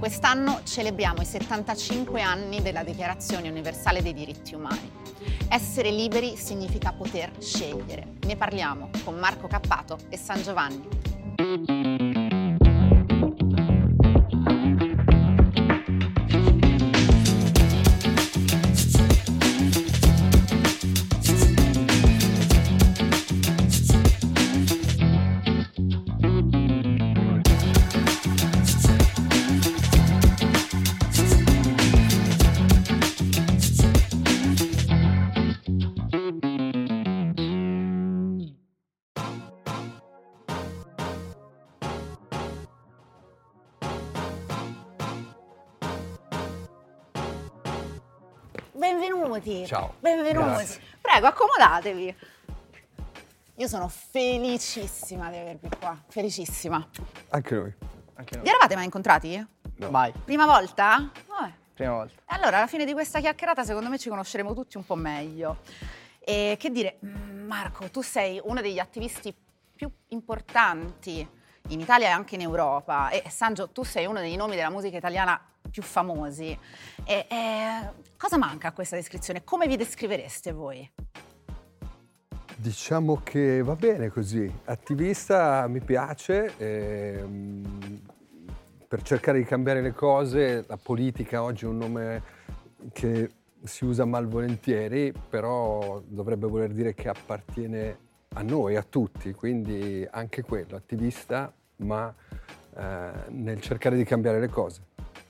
Quest'anno celebriamo i 75 anni della Dichiarazione Universale dei Diritti Umani. Essere liberi significa poter scegliere. Ne parliamo con Marco Cappato e San Giovanni. Benvenuti. Ciao. Benvenuti. Grazie. Prego, accomodatevi. Io sono felicissima di avervi qua, felicissima. Anche noi. Vi eravate mai incontrati? No. Mai. Prima volta? Prima volta. Allora, alla fine di questa chiacchierata, secondo me ci conosceremo tutti un po' meglio. E che dire, Marco, tu sei uno degli attivisti più importanti in Italia e anche in Europa. E Sangio, tu sei uno dei nomi della musica italiana più famosi. Cosa manca a questa descrizione? Come vi descrivereste voi? Diciamo che va bene così. Attivista mi piace. Per cercare di cambiare le cose, la politica oggi è un nome che si usa malvolentieri, però dovrebbe voler dire che appartiene a noi, a tutti, quindi anche quello, attivista, ma nel cercare di cambiare le cose.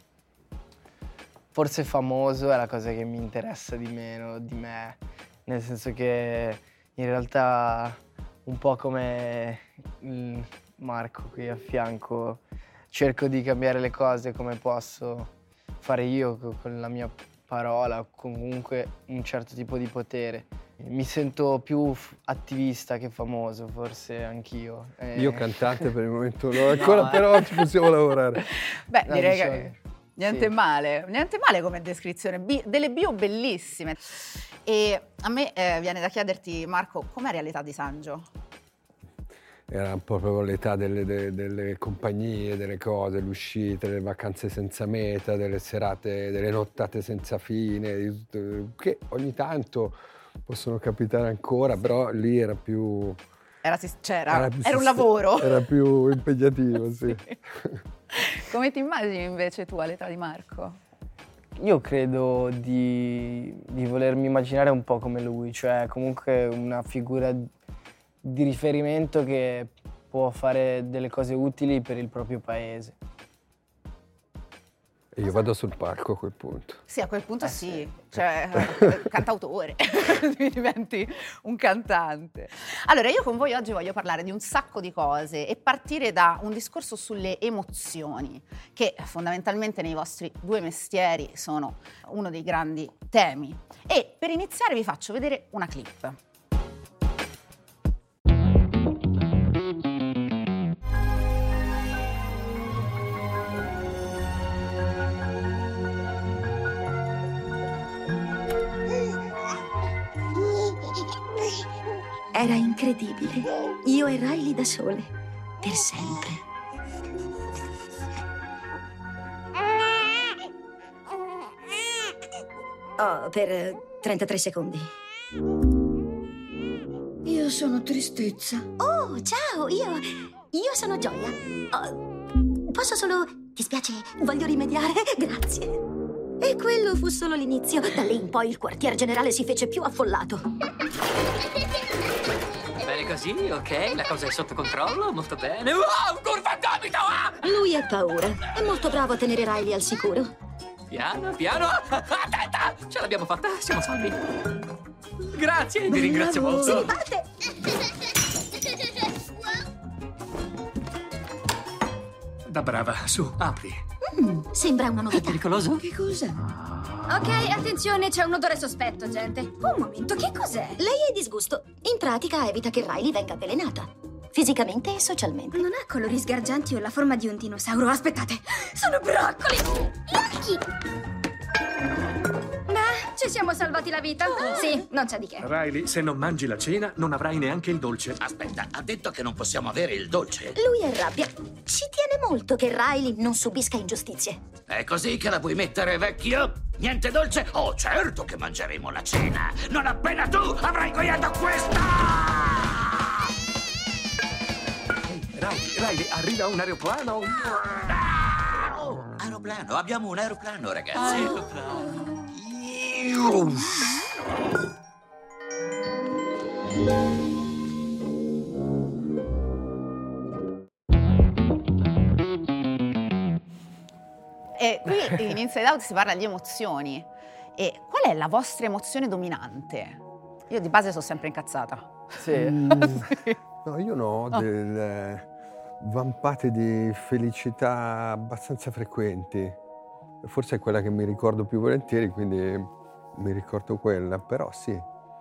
Forse famoso è la cosa che mi interessa di meno di me, nel senso che in realtà un po' come il Marco qui a fianco cerco di cambiare le cose come posso fare io con la mia parola o comunque un certo tipo di potere. Mi sento più attivista che famoso, forse anch'io. Io cantante per il momento no, ancora no, però ci possiamo lavorare. Beh, No, direi diciamo, che niente male come descrizione, delle bio bellissime. E a me viene da chiederti, Marco, com'eri all'età di Sangio? Era un po' proprio l'età delle compagnie, delle cose, le uscite, le vacanze senza meta, delle serate, delle nottate senza fine, che ogni tanto possono capitare ancora, però lì era più... Era un lavoro. Era più impegnativo, sì. Come ti immagini invece tu all'età di Marco? Io credo di volermi immaginare un po' come lui, cioè comunque una figura di riferimento che può fare delle cose utili per il proprio paese. E io vado sul palco a quel punto. Sì, a quel punto sì. Cioè, cantautore, diventi un cantante. Allora, io con voi oggi voglio parlare di un sacco di cose e partire da un discorso sulle emozioni, che fondamentalmente nei vostri due mestieri sono uno dei grandi temi. E per iniziare vi faccio vedere una clip. Era incredibile. Io e Riley da sole. Per sempre. Oh, per 33 secondi. Io sono tristezza. Oh, ciao, io sono Gioia. Oh, posso solo... Ti spiace? Voglio rimediare? Grazie. E quello fu solo l'inizio. Da lì in poi il quartier generale si fece più affollato. Bene così, ok, la cosa è sotto controllo, molto bene. Wow, curva a gomito! Ah! Lui ha paura. È molto bravo a tenere Riley al sicuro. Piano, piano! Attenta! Ce l'abbiamo fatta, siamo salvi. Grazie, ti ringrazio molto. Parte! Da brava, su, apri. Sembra una È novità. pericoloso? Che cos'è? Ok, attenzione, c'è un odore sospetto, gente. Un momento, che cos'è? Lei è disgusto. In pratica evita che Riley venga avvelenata. Fisicamente e socialmente. Non ha colori sgargianti o la forma di un dinosauro. Aspettate, sono broccoli! Yucky! Beh, Ci siamo salvati la vita. Sì, non c'è di che. Riley, se non mangi la cena, non avrai neanche il dolce. Aspetta, ha detto che non possiamo avere il dolce. Lui è in rabbia. Ci tiene molto che Riley non subisca ingiustizie. È così che la vuoi mettere, vecchio? Niente dolce? Oh, certo che mangeremo la cena. Non appena tu avrai ingoiato questa! Riley, arriva un aeroplano. Aeroplano, abbiamo un aeroplano, ragazzi. E qui in Inside Out si parla di emozioni. E qual è la vostra emozione dominante? Io di base sono sempre incazzata. Sì. No, io no, delle vampate di felicità abbastanza frequenti. Forse è quella che mi ricordo più volentieri, quindi mi ricordo quella. Però sì,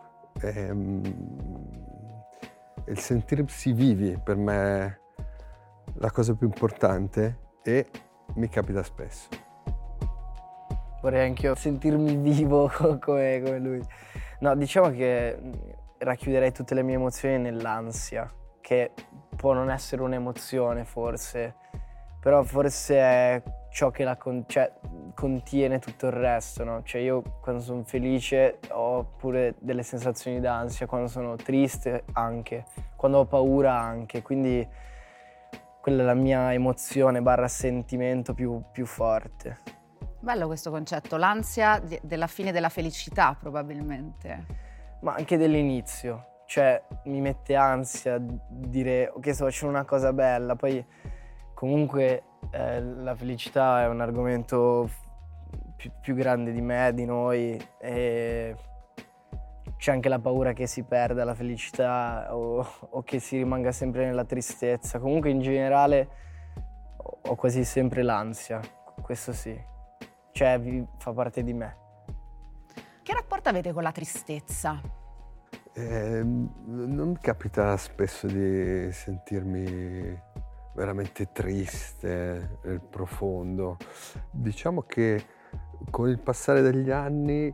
il sentirsi vivi per me è la cosa più importante e mi capita spesso. Vorrei anch'io sentirmi vivo come lui. No, diciamo che racchiuderei tutte le mie emozioni nell'ansia, che può non essere un'emozione forse, però forse è ciò che contiene tutto il resto, no? Cioè io quando sono felice ho pure delle sensazioni d'ansia, quando sono triste anche, quando ho paura anche, quindi quella è la mia emozione / sentimento più forte. Bello questo concetto, l'ansia della fine della felicità probabilmente. Ma anche dell'inizio, cioè mi mette ansia dire ok, sto facendo una cosa bella, poi comunque la felicità è un argomento più grande di me, di noi, e c'è anche la paura che si perda la felicità o che si rimanga sempre nella tristezza. Comunque in generale ho quasi sempre l'ansia, questo sì, cioè fa parte di me. Che rapporto avete con la tristezza? Non mi capita spesso di sentirmi veramente triste nel profondo. Diciamo che con il passare degli anni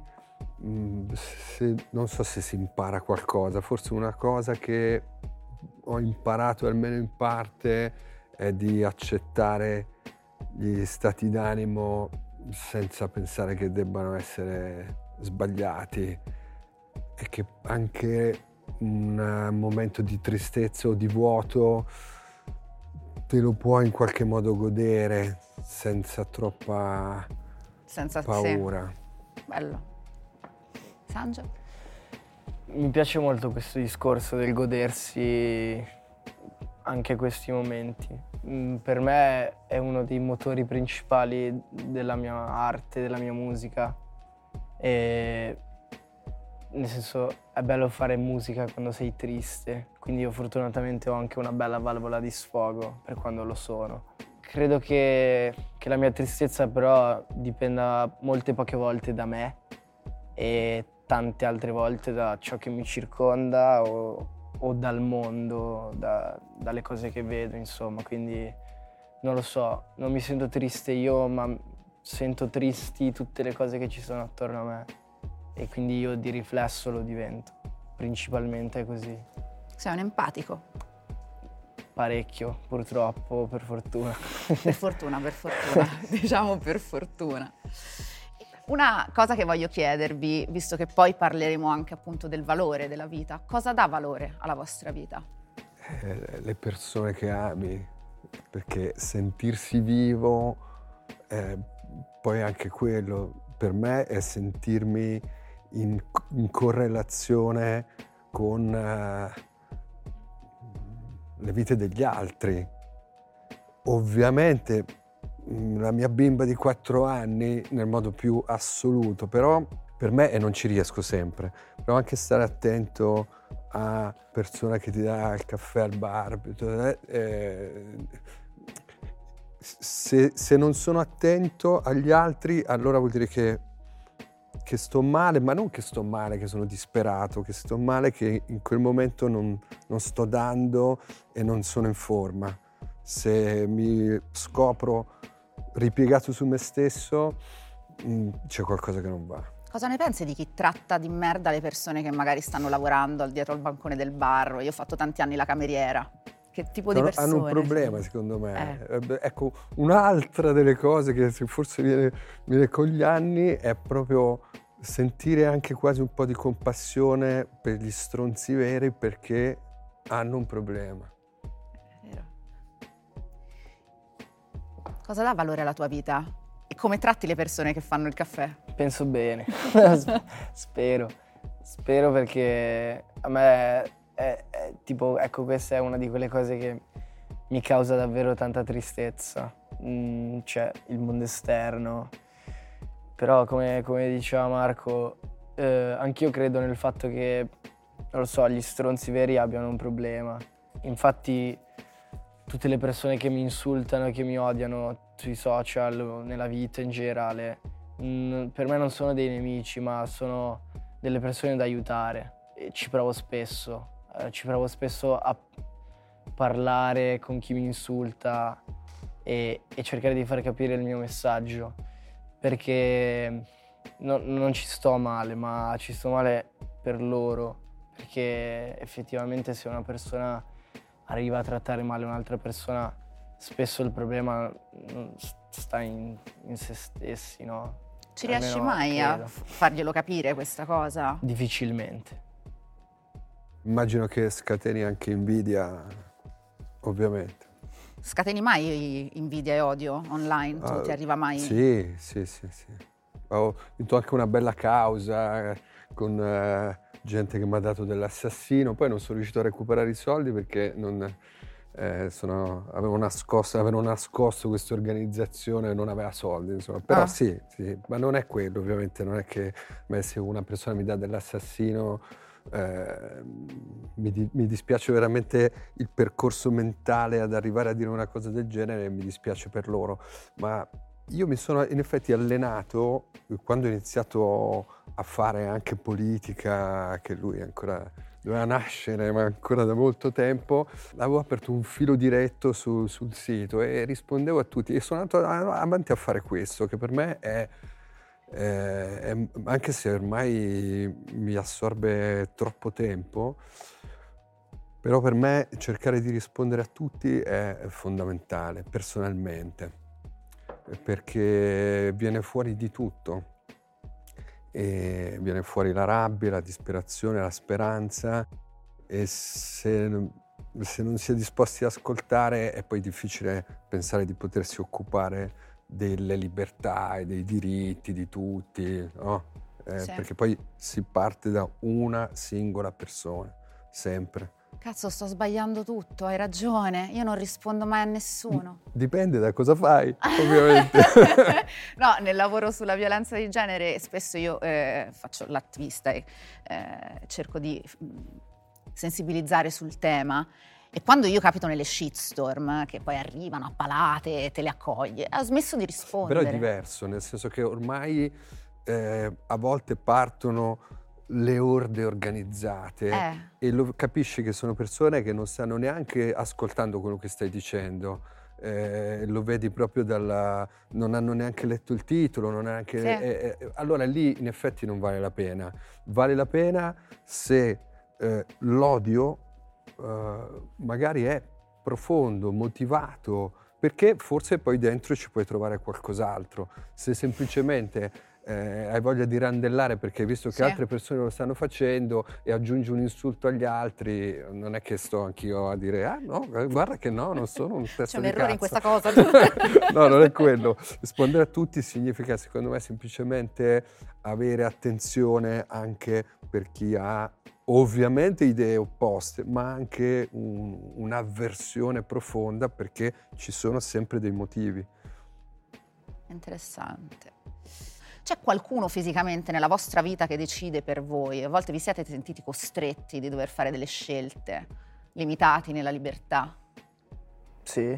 non so se si impara qualcosa, forse una cosa che ho imparato almeno in parte è di accettare gli stati d'animo senza pensare che debbano essere sbagliati e che anche un momento di tristezza o di vuoto te lo puoi in qualche modo godere senza troppa paura. Sì. Bello. Sanjo? Mi piace molto questo discorso del godersi anche questi momenti. Per me è uno dei motori principali della mia arte, della mia musica. E nel senso è bello fare musica quando sei triste, quindi io fortunatamente ho anche una bella valvola di sfogo per quando lo sono. Credo che la mia tristezza però dipenda molte poche volte da me e tante altre volte da ciò che mi circonda o dal mondo, dalle cose che vedo, insomma. Quindi non lo so, non mi sento triste io, ma sento tristi tutte le cose che ci sono attorno a me e quindi io di riflesso lo divento, principalmente è così. Sei un empatico? Parecchio, purtroppo, per fortuna. Per fortuna, diciamo per fortuna. Una cosa che voglio chiedervi, visto che poi parleremo anche appunto del valore della vita, cosa dà valore alla vostra vita? Le persone che ami, perché sentirsi vivo, poi anche quello per me è sentirmi in correlazione con le vite degli altri. Ovviamente la mia bimba di 4 anni nel modo più assoluto, però per me, e non ci riesco sempre, però anche stare attento a persona che ti dà il caffè al bar, se non sono attento agli altri, allora vuol dire che sto male, ma non che sto male, che sono disperato, che sto male, che in quel momento non sto dando e non sono in forma. Se mi scopro ripiegato su me stesso, c'è qualcosa che non va. Cosa ne pensi di chi tratta di merda le persone che magari stanno lavorando dietro al bancone del bar? Io ho fatto tanti anni la cameriera. Che tipo di persone? Hanno un problema, secondo me. Ecco, un'altra delle cose che forse viene con gli anni è proprio sentire anche quasi un po' di compassione per gli stronzi veri, perché hanno un problema. È vero. Cosa dà valore alla tua vita? E come tratti le persone che fanno il caffè? Penso bene, spero perché a me è tipo, ecco, questa è una di quelle cose che mi causa davvero tanta tristezza, cioè il mondo esterno, però come diceva Marco, anch'io credo nel fatto che, non lo so, gli stronzi veri abbiano un problema. Infatti tutte le persone che mi insultano e che mi odiano sui social o nella vita in generale, per me non sono dei nemici, ma sono delle persone da aiutare. E ci provo spesso a parlare con chi mi insulta e cercare di far capire il mio messaggio, perché non ci sto male, ma ci sto male per loro, perché effettivamente se una persona arriva a trattare male un'altra persona, spesso il problema sta in se stessi, no? Ci riesci mai a farglielo capire questa cosa? Difficilmente. Immagino che scateni anche invidia, ovviamente. Scateni mai invidia e odio online? Tu ti arriva mai? Sì. Ho vinto anche una bella causa con gente che mi ha dato dell'assassino, poi non sono riuscito a recuperare i soldi perché avevo nascosto questa organizzazione e non aveva soldi, insomma. Però sì, ma non è quello, ovviamente, non è che se una persona mi dà dell'assassino mi dispiace veramente il percorso mentale ad arrivare a dire una cosa del genere, mi dispiace per loro, ma io mi sono in effetti allenato quando ho iniziato a fare anche politica, che lui ancora doveva nascere, ma ancora da molto tempo. Avevo aperto un filo diretto sul sito e rispondevo a tutti, e sono andato avanti a fare questo, che per me è anche se ormai mi assorbe troppo tempo, però per me cercare di rispondere a tutti è fondamentale, personalmente, perché viene fuori di tutto. E viene fuori la rabbia, la disperazione, la speranza, e se non si è disposti ad ascoltare è poi difficile pensare di potersi occupare delle libertà e dei diritti di tutti, no? Sì. Perché poi si parte da una singola persona, sempre. Cazzo, sto sbagliando tutto, hai ragione, io non rispondo mai a nessuno. Dipende da cosa fai, ovviamente. No, nel lavoro sulla violenza di genere spesso io faccio l'attivista e cerco di sensibilizzare sul tema, e quando io capito nelle shitstorm che poi arrivano a palate e te le accoglie, ho smesso di rispondere. Però è diverso, nel senso che ormai a volte partono le orde organizzate e capisci che sono persone che non stanno neanche ascoltando quello che stai dicendo, lo vedi proprio non hanno neanche letto il titolo, non neanche, allora lì in effetti non vale la pena. Vale la pena se l'odio magari è profondo, motivato, perché forse poi dentro ci puoi trovare qualcos'altro. Se semplicemente hai voglia di randellare perché hai visto che altre persone lo stanno facendo e aggiungi un insulto agli altri, non è che sto anch'io a dire no, guarda che no, non sono un testa di cazzo. C'è un errore in questa cosa. No, non è quello. Rispondere a tutti significa, secondo me, semplicemente avere attenzione anche per chi ha ovviamente idee opposte, ma anche un'avversione profonda, perché ci sono sempre dei motivi. Interessante. C'è qualcuno fisicamente nella vostra vita che decide per voi? A volte vi siete sentiti costretti di dover fare delle scelte, limitati nella libertà? Sì.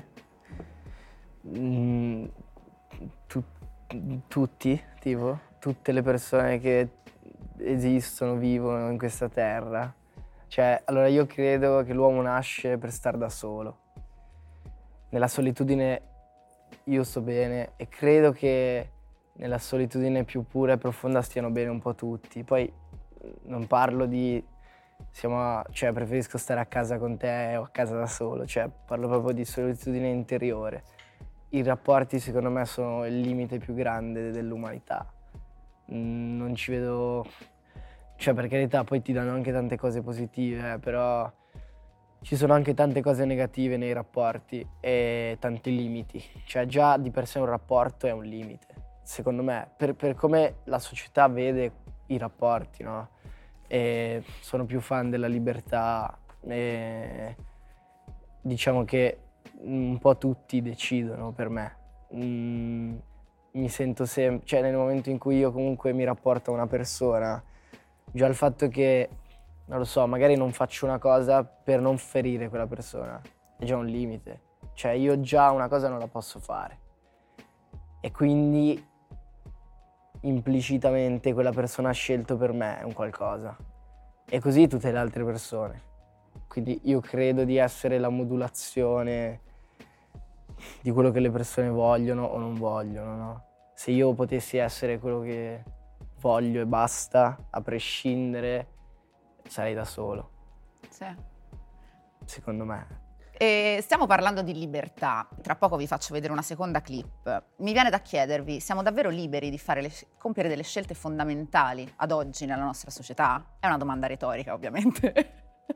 Tutti, tipo, tutte le persone che esistono, vivono in questa terra. Cioè, allora io credo che l'uomo nasce per star da solo. Nella solitudine io sto bene e credo che nella solitudine più pura e profonda stiano bene un po' tutti. Poi non parlo di cioè preferisco stare a casa con te o a casa da solo, cioè parlo proprio di solitudine interiore. I rapporti secondo me sono il limite più grande dell'umanità. Non ci vedo, cioè per carità poi ti danno anche tante cose positive, però ci sono anche tante cose negative nei rapporti e tanti limiti. Cioè già di per sé un rapporto è un limite, secondo me, per come la società vede i rapporti, no? E sono più fan della libertà e diciamo che un po' tutti decidono per me. Mi sento sempre, cioè nel momento in cui io comunque mi rapporto a una persona, già il fatto che, non lo so, magari non faccio una cosa per non ferire quella persona, è già un limite. Cioè io già una cosa non la posso fare. E quindi implicitamente quella persona ha scelto per me un qualcosa. E così tutte le altre persone. Quindi io credo di essere la modulazione di quello che le persone vogliono o non vogliono, no? Se io potessi essere quello che voglio e basta, a prescindere, sarei da solo. Sì. Secondo me. E stiamo parlando di libertà. Tra poco vi faccio vedere una seconda clip. Mi viene da chiedervi, siamo davvero liberi di compiere delle scelte fondamentali ad oggi nella nostra società? È una domanda retorica, ovviamente.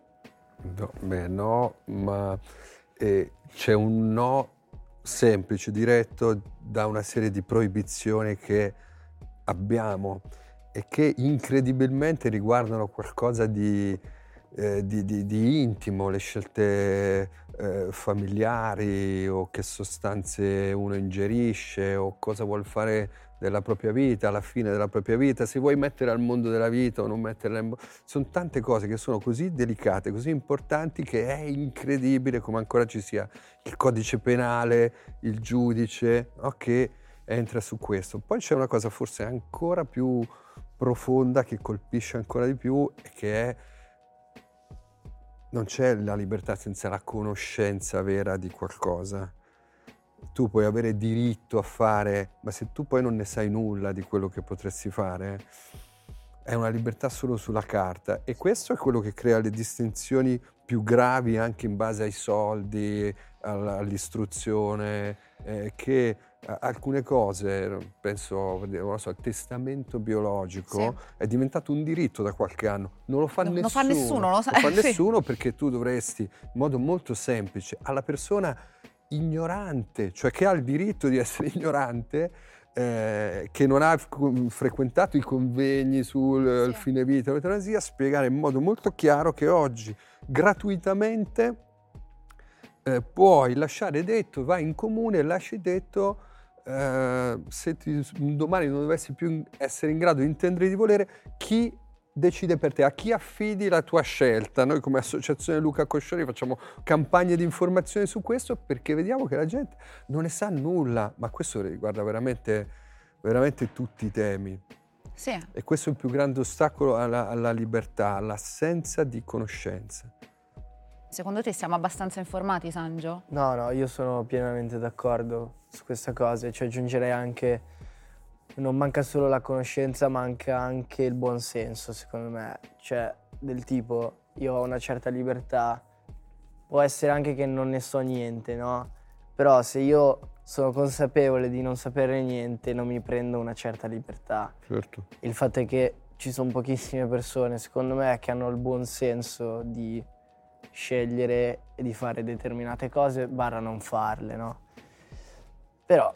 No, ma c'è un no semplice, diretto da una serie di proibizioni che abbiamo e che incredibilmente riguardano qualcosa di intimo, le scelte familiari o che sostanze uno ingerisce o cosa vuol fare della propria vita, alla fine della propria vita, se vuoi mettere al mondo della vita o non metterla in sono tante cose che sono così delicate, così importanti che è incredibile come ancora ci sia il codice penale, il giudice, no, che entra su questo. Poi c'è una cosa forse ancora più profonda che colpisce ancora di più e che è: non c'è la libertà senza la conoscenza vera di qualcosa. Tu puoi avere diritto a fare, ma se tu poi non ne sai nulla di quello che potresti fare, è una libertà solo sulla carta. E questo è quello che crea le distinzioni più gravi anche in base ai soldi, all'istruzione, che alcune cose, penso, non so, il testamento biologico Sì. è diventato un diritto da qualche anno. Non lo fa nessuno. Non fa nessuno, lo sa. Lo fa Sì. nessuno perché tu dovresti, in modo molto semplice, alla persona ignorante, cioè che ha il diritto di essere ignorante, che non ha frequentato i convegni sul fine vita o l'eutanasia, spiegare in modo molto chiaro che oggi gratuitamente puoi lasciare detto, vai in comune e lasci detto, se domani non dovessi più essere in grado di intendere e di volere, chi decide per te, a chi affidi la tua scelta. Noi come associazione Luca Coscioni facciamo campagne di informazione su questo perché vediamo che la gente non ne sa nulla, ma questo riguarda veramente, veramente tutti i temi. Sì. E questo è il più grande ostacolo alla libertà, all'assenza di conoscenza. Secondo te siamo abbastanza informati, Sangio? No, io sono pienamente d'accordo su questa cosa, cioè aggiungerei anche, non manca solo la conoscenza, manca anche il buon senso, secondo me. Cioè, del tipo, io ho una certa libertà, può essere anche che non ne so niente, no? Però se io sono consapevole di non sapere niente, non mi prendo una certa libertà. Certo. Il fatto è che ci sono pochissime persone, secondo me, che hanno il buon senso di scegliere e di fare determinate cose, barra non farle, no? Però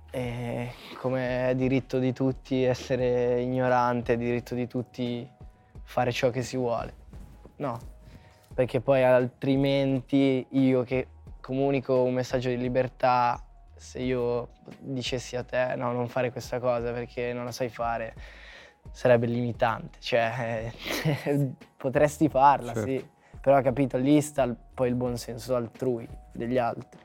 come è diritto di tutti essere ignorante, è diritto di tutti fare ciò che si vuole, no? Perché poi altrimenti io che comunico un messaggio di libertà, se io dicessi a te no, non fare questa cosa perché non la sai fare, sarebbe limitante, cioè potresti farla, certo. Sì, però capito, lì sta poi il buon senso altrui, degli altri.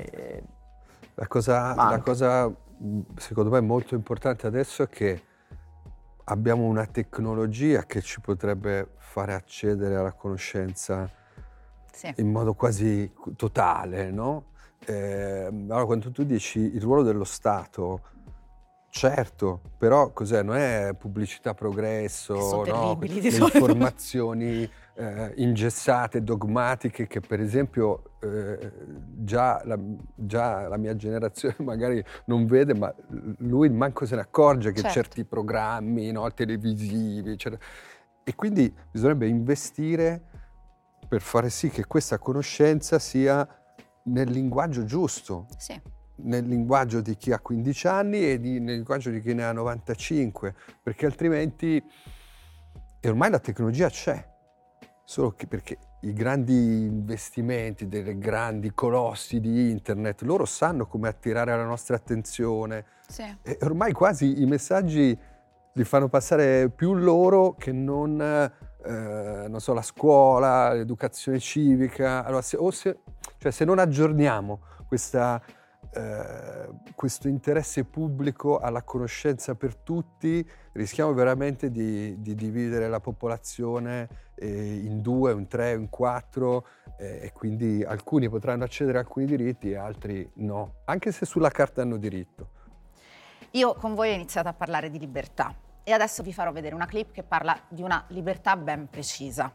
La cosa secondo me molto importante adesso è che abbiamo una tecnologia che ci potrebbe fare accedere alla conoscenza in modo quasi totale, no? Allora quando tu dici il ruolo dello Stato, Certo, però cos'è? Non è pubblicità progresso, Sono no? terribili di Le solito. informazioni ingessate, dogmatiche, che per esempio già la mia generazione magari non vede, ma lui manco se ne accorge che Certo. certi programmi, no, televisivi, e quindi bisognerebbe investire per fare sì che questa conoscenza sia nel linguaggio giusto. Sì. Nel linguaggio di chi ha 15 anni e nel linguaggio di chi ne ha 95, perché altrimenti, e ormai la tecnologia c'è, solo che perché i grandi investimenti dei grandi colossi di internet, loro sanno come attirare la nostra attenzione. Sì. E ormai quasi i messaggi li fanno passare più loro che non so, la scuola, l'educazione civica. Allora, se non aggiorniamo questo interesse pubblico alla conoscenza per tutti, rischiamo veramente di dividere la popolazione in 2, in 3, in 4, e quindi alcuni potranno accedere a alcuni diritti e altri no, anche se sulla carta hanno diritto. Io con voi ho iniziato a parlare di libertà e adesso vi farò vedere una clip che parla di una libertà ben precisa.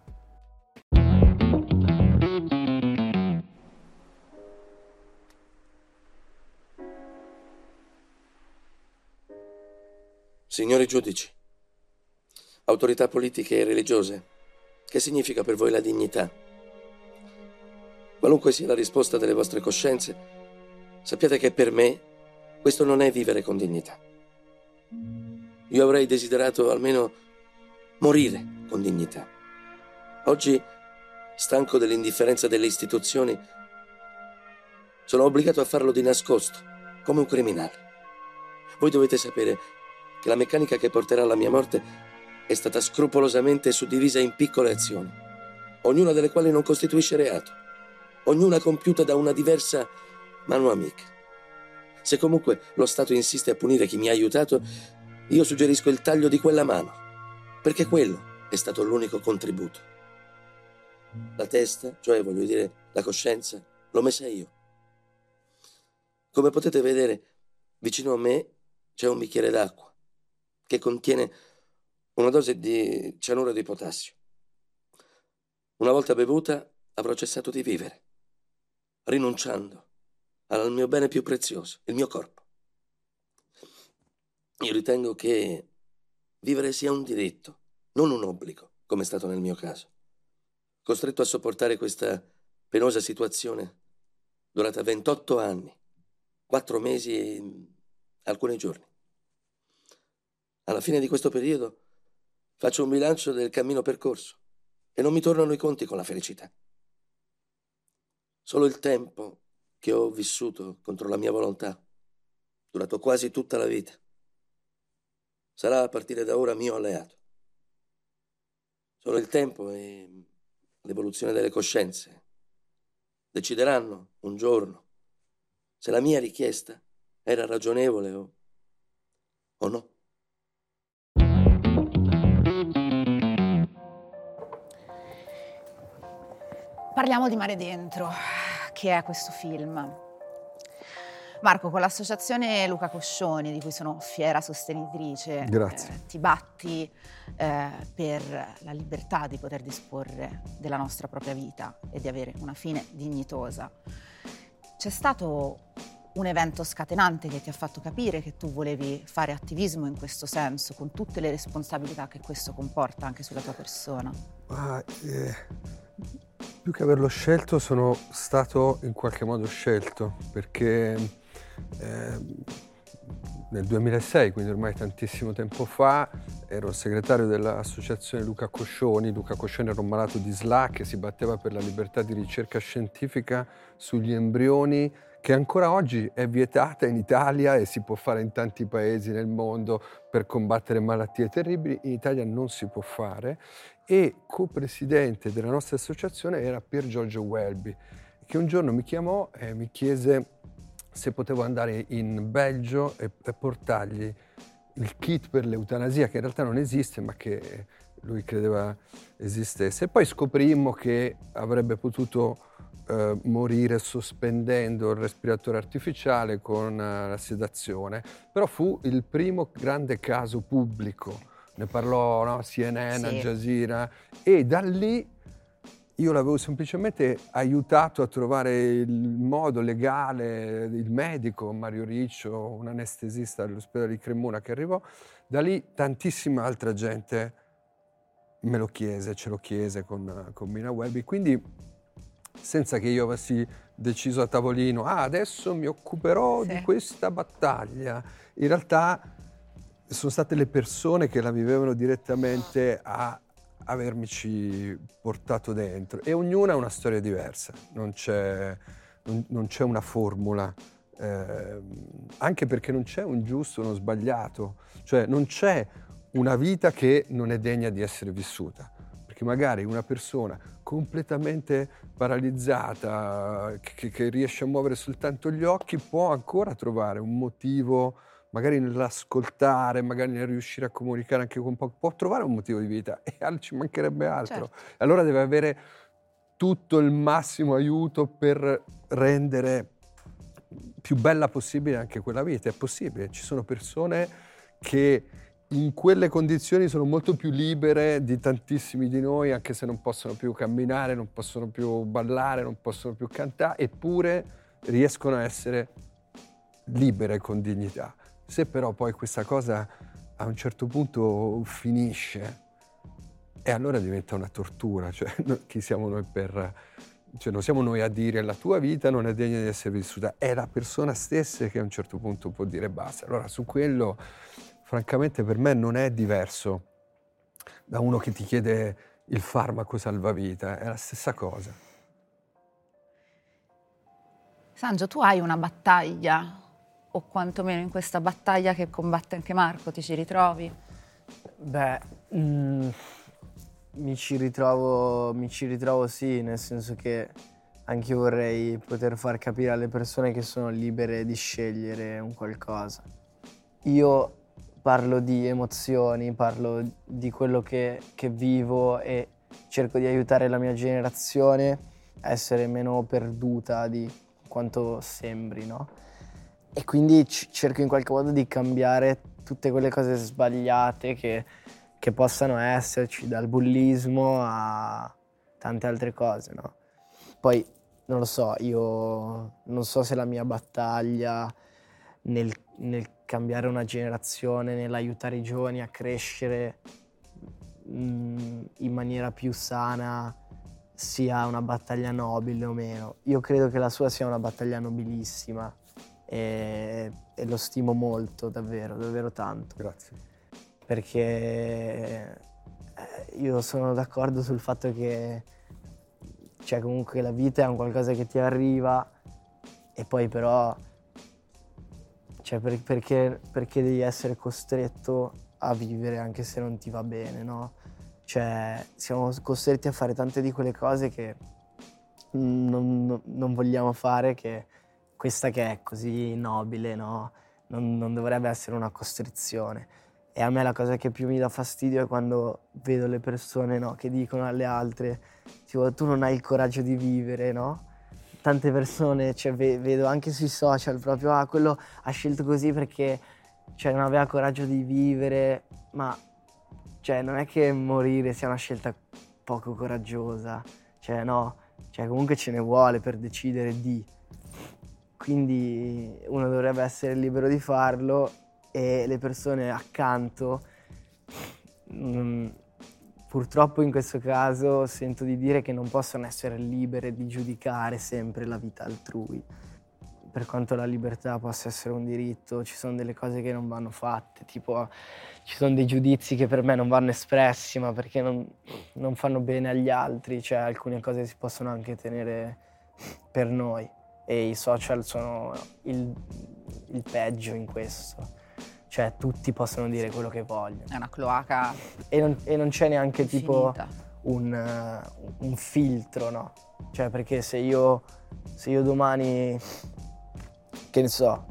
Signori giudici, autorità politiche e religiose, che significa per voi la dignità? Qualunque sia la risposta delle vostre coscienze, sappiate che per me questo non è vivere con dignità. Io avrei desiderato almeno morire con dignità. Oggi, stanco dell'indifferenza delle istituzioni, sono obbligato a farlo di nascosto, come un criminale. Voi dovete sapere che la meccanica che porterà alla mia morte è stata scrupolosamente suddivisa in piccole azioni, ognuna delle quali non costituisce reato, ognuna compiuta da una diversa mano amica. Se comunque lo Stato insiste a punire chi mi ha aiutato, io suggerisco il taglio di quella mano, perché quello è stato l'unico contributo. La testa, cioè voglio dire la coscienza, l'ho messa io. Come potete vedere, vicino a me c'è un bicchiere d'acqua che contiene una dose di cianuro di potassio. Una volta bevuta avrò cessato di vivere, rinunciando al mio bene più prezioso, il mio corpo. Io ritengo che vivere sia un diritto, non un obbligo, come è stato nel mio caso. Costretto a sopportare questa penosa situazione durata 28 anni, 4 mesi e alcuni giorni. Alla fine di questo periodo faccio un bilancio del cammino percorso e non mi tornano i conti con la felicità. Solo il tempo che ho vissuto contro la mia volontà, durato quasi tutta la vita, sarà a partire da ora mio alleato. Solo il tempo e l'evoluzione delle coscienze decideranno un giorno se la mia richiesta era ragionevole o no. Parliamo di Mare Dentro, che è questo film. Marco, con l'associazione Luca Coscioni, di cui sono fiera sostenitrice, ti batti per la libertà di poter disporre della nostra propria vita e di avere una fine dignitosa. C'è stato un evento scatenante che ti ha fatto capire che tu volevi fare attivismo in questo senso, con tutte le responsabilità che questo comporta anche sulla tua persona? Più che averlo scelto, sono stato in qualche modo scelto, perché nel 2006, quindi ormai tantissimo tempo fa, ero segretario dell'associazione Luca Coscioni. Luca Coscioni era un malato di SLA che si batteva per la libertà di ricerca scientifica sugli embrioni, che ancora oggi è vietata in Italia e si può fare in tanti paesi nel mondo per combattere malattie terribili. In Italia non si può fare. E co-presidente della nostra associazione era Pier Giorgio Welby, che un giorno mi chiamò e mi chiese se potevo andare in Belgio e portargli il kit per l'eutanasia, che in realtà non esiste, ma che lui credeva esistesse. E poi scoprimmo che avrebbe potuto morire sospendendo il respiratore artificiale con la sedazione, però fu il primo grande caso pubblico, ne parlò, no, CNN, Sì. Al Jazeera, e da lì io l'avevo semplicemente aiutato a trovare il modo legale, il medico Mario Riccio, un anestesista dell'ospedale di Cremona che arrivò, da lì tantissima altra gente me lo chiese, ce lo chiese con Mina Welby, quindi senza che io avessi deciso a tavolino, adesso mi occuperò di questa battaglia. In realtà sono state le persone che la vivevano direttamente a avermici portato dentro, e ognuna ha una storia diversa, non c'è una formula, anche perché non c'è un giusto o uno sbagliato, cioè non c'è una vita che non è degna di essere vissuta, perché magari una persona completamente paralizzata, che riesce a muovere soltanto gli occhi, può ancora trovare un motivo, magari nell'ascoltare, magari nel riuscire a comunicare anche con poco, può trovare un motivo di vita, e ci mancherebbe altro. Certo. Allora deve avere tutto il massimo aiuto per rendere più bella possibile anche quella vita. È possibile, ci sono persone che in quelle condizioni sono molto più libere di tantissimi di noi, anche se non possono più camminare, non possono più ballare, non possono più cantare, eppure riescono a essere libere con dignità. Se però poi questa cosa a un certo punto finisce, e allora diventa una tortura, cioè chi siamo noi cioè non siamo noi a dire la tua vita non è degna di essere vissuta, è la persona stessa che a un certo punto può dire basta. Allora su quello francamente per me non è diverso da uno che ti chiede il farmaco salvavita, è la stessa cosa. Sangio, tu hai una battaglia, o quantomeno in questa battaglia che combatte anche Marco, ti ci ritrovi? Beh, mi ci ritrovo sì, nel senso che anche io vorrei poter far capire alle persone che sono libere di scegliere un qualcosa. Io parlo di emozioni, parlo di quello che vivo e cerco di aiutare la mia generazione a essere meno perduta di quanto sembri, no? E quindi cerco in qualche modo di cambiare tutte quelle cose sbagliate che possano esserci, dal bullismo a tante altre cose, no? Poi, non lo so, io non so se la mia battaglia nel cambiare una generazione, nell'aiutare i giovani a crescere in maniera più sana, sia una battaglia nobile o meno. Io credo che la sua sia una battaglia nobilissima e lo stimo molto, davvero, davvero tanto. Grazie. Perché io sono d'accordo sul fatto che cioè comunque la vita è un qualcosa che ti arriva e poi però cioè perché devi essere costretto a vivere anche se non ti va bene, no? Cioè siamo costretti a fare tante di quelle cose che non vogliamo fare, che questa che è così nobile, no? Non dovrebbe essere una costrizione. E a me la cosa che più mi dà fastidio è quando vedo le persone, no, che dicono alle altre tipo tu non hai il coraggio di vivere, no? Tante persone, cioè, vedo anche sui social proprio quello ha scelto così perché cioè, non aveva coraggio di vivere, ma cioè, non è che morire sia una scelta poco coraggiosa, cioè no, cioè, comunque ce ne vuole per decidere di. Quindi uno dovrebbe essere libero di farlo e le persone accanto, purtroppo in questo caso sento di dire che non possono essere libere di giudicare sempre la vita altrui. Per quanto la libertà possa essere un diritto, ci sono delle cose che non vanno fatte, tipo ci sono dei giudizi che per me non vanno espressi, ma perché non fanno bene agli altri, cioè alcune cose si possono anche tenere per noi e i social sono il peggio in questo. Cioè tutti possono dire quello che vogliono. È una cloaca e non c'è neanche infinita. Tipo un filtro, no? Cioè perché se io domani, che ne so,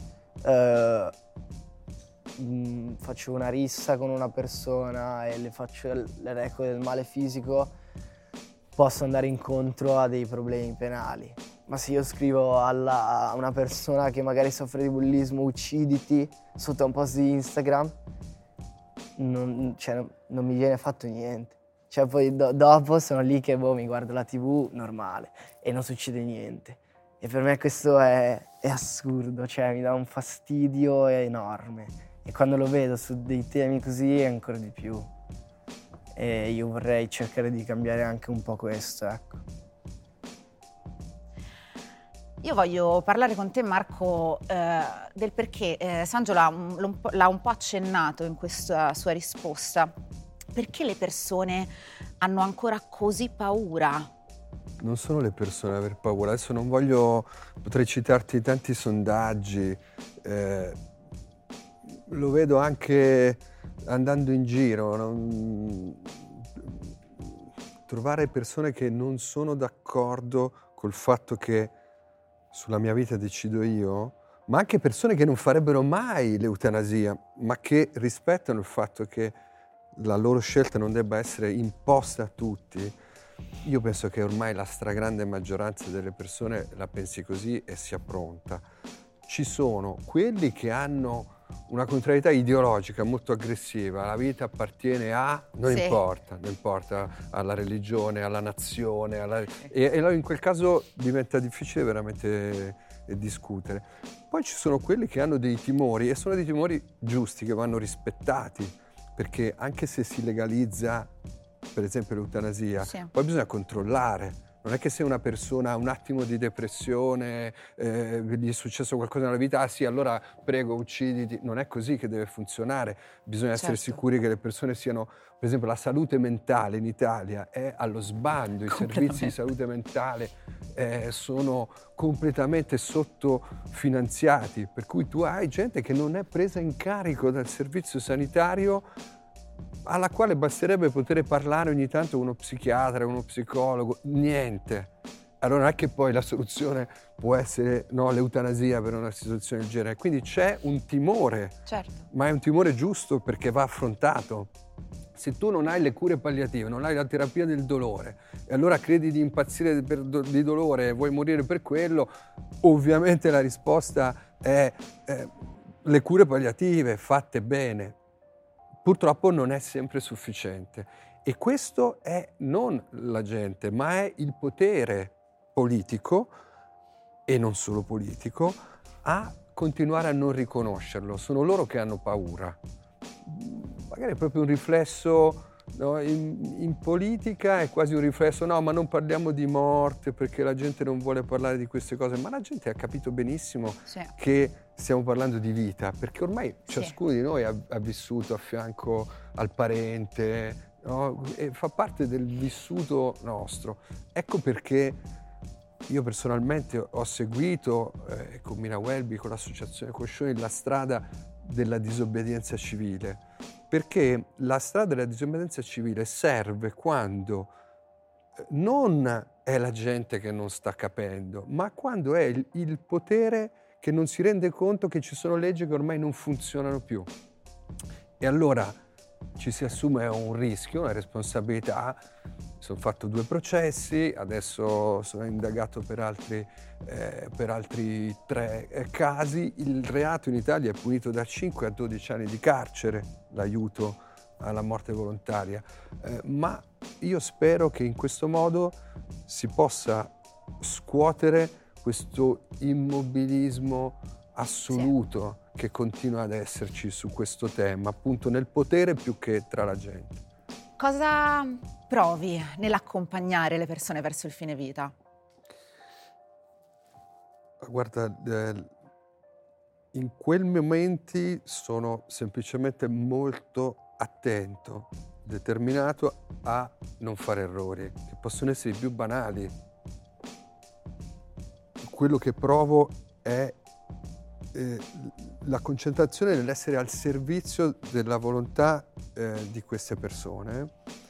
faccio una rissa con una persona e le reco del male fisico, posso andare incontro a dei problemi penali. Ma se io scrivo a una persona che magari soffre di bullismo, ucciditi, sotto un post di Instagram, non mi viene fatto niente. Cioè poi dopo sono lì che mi guardo la TV normale e non succede niente. E per me questo è assurdo, cioè mi dà un fastidio enorme. E quando lo vedo su dei temi così è ancora di più. E io vorrei cercare di cambiare anche un po' questo, ecco. Io voglio parlare con te, Marco, del perché Sangio l'ha un po' accennato in questa sua risposta. Perché le persone hanno ancora così paura? Non sono le persone ad aver paura. Adesso non voglio, potrei citarti tanti sondaggi, lo vedo anche andando in giro, trovare persone che non sono d'accordo col fatto che sulla mia vita decido io, ma anche persone che non farebbero mai l'eutanasia, ma che rispettano il fatto che la loro scelta non debba essere imposta a tutti. Io penso che ormai la stragrande maggioranza delle persone la pensi così e sia pronta. Ci sono quelli che hanno una contrarietà ideologica molto aggressiva, la vita appartiene a, non importa alla religione, alla nazione, e in quel caso diventa difficile veramente discutere. Poi ci sono quelli che hanno dei timori, e sono dei timori giusti che vanno rispettati, perché anche se si legalizza per esempio l'eutanasia, poi bisogna controllare. Non è che se una persona ha un attimo di depressione, gli è successo qualcosa nella vita, sì, allora prego, ucciditi. Non è così che deve funzionare. Bisogna essere sicuri che le persone siano, per esempio la salute mentale in Italia è allo sbando, i servizi di salute mentale sono completamente sottofinanziati, per cui tu hai gente che non è presa in carico dal servizio sanitario, alla quale basterebbe poter parlare ogni tanto con uno psichiatra, uno psicologo, niente. Allora non è che poi la soluzione può essere l'eutanasia per una situazione del genere. Quindi c'è un timore, ma è un timore giusto perché va affrontato. Se tu non hai le cure palliative, non hai la terapia del dolore, e allora credi di impazzire di dolore e vuoi morire per quello, ovviamente la risposta è le cure palliative fatte bene. Purtroppo non è sempre sufficiente, e questo è non la gente, ma è il potere politico, e non solo politico, a continuare a non riconoscerlo. Sono loro che hanno paura. Magari è proprio un riflesso, in politica è quasi un riflesso, ma non parliamo di morte perché la gente non vuole parlare di queste cose, ma la gente ha capito benissimo che stiamo parlando di vita, perché ormai ciascuno di noi ha vissuto a fianco al parente, e fa parte del vissuto nostro. Ecco perché io personalmente ho seguito con Mina Welby, con l'associazione Coscioni, la strada della disobbedienza civile, perché la strada della disobbedienza civile serve quando non è la gente che non sta capendo, ma quando è il potere che non si rende conto che ci sono leggi che ormai non funzionano più. E allora ci si assume un rischio, una responsabilità. Sono fatto 2 processi, adesso sono indagato per altri 3 casi. Il reato in Italia è punito da 5 a 12 anni di carcere, l'aiuto alla morte volontaria, ma io spero che in questo modo si possa scuotere questo immobilismo assoluto che continua ad esserci su questo tema, appunto nel potere più che tra la gente. Cosa provi nell'accompagnare le persone verso il fine vita? Guarda, in quei momenti sono semplicemente molto attento, determinato a non fare errori, che possono essere i più banali. Quello che provo è la concentrazione nell'essere al servizio della volontà di queste persone,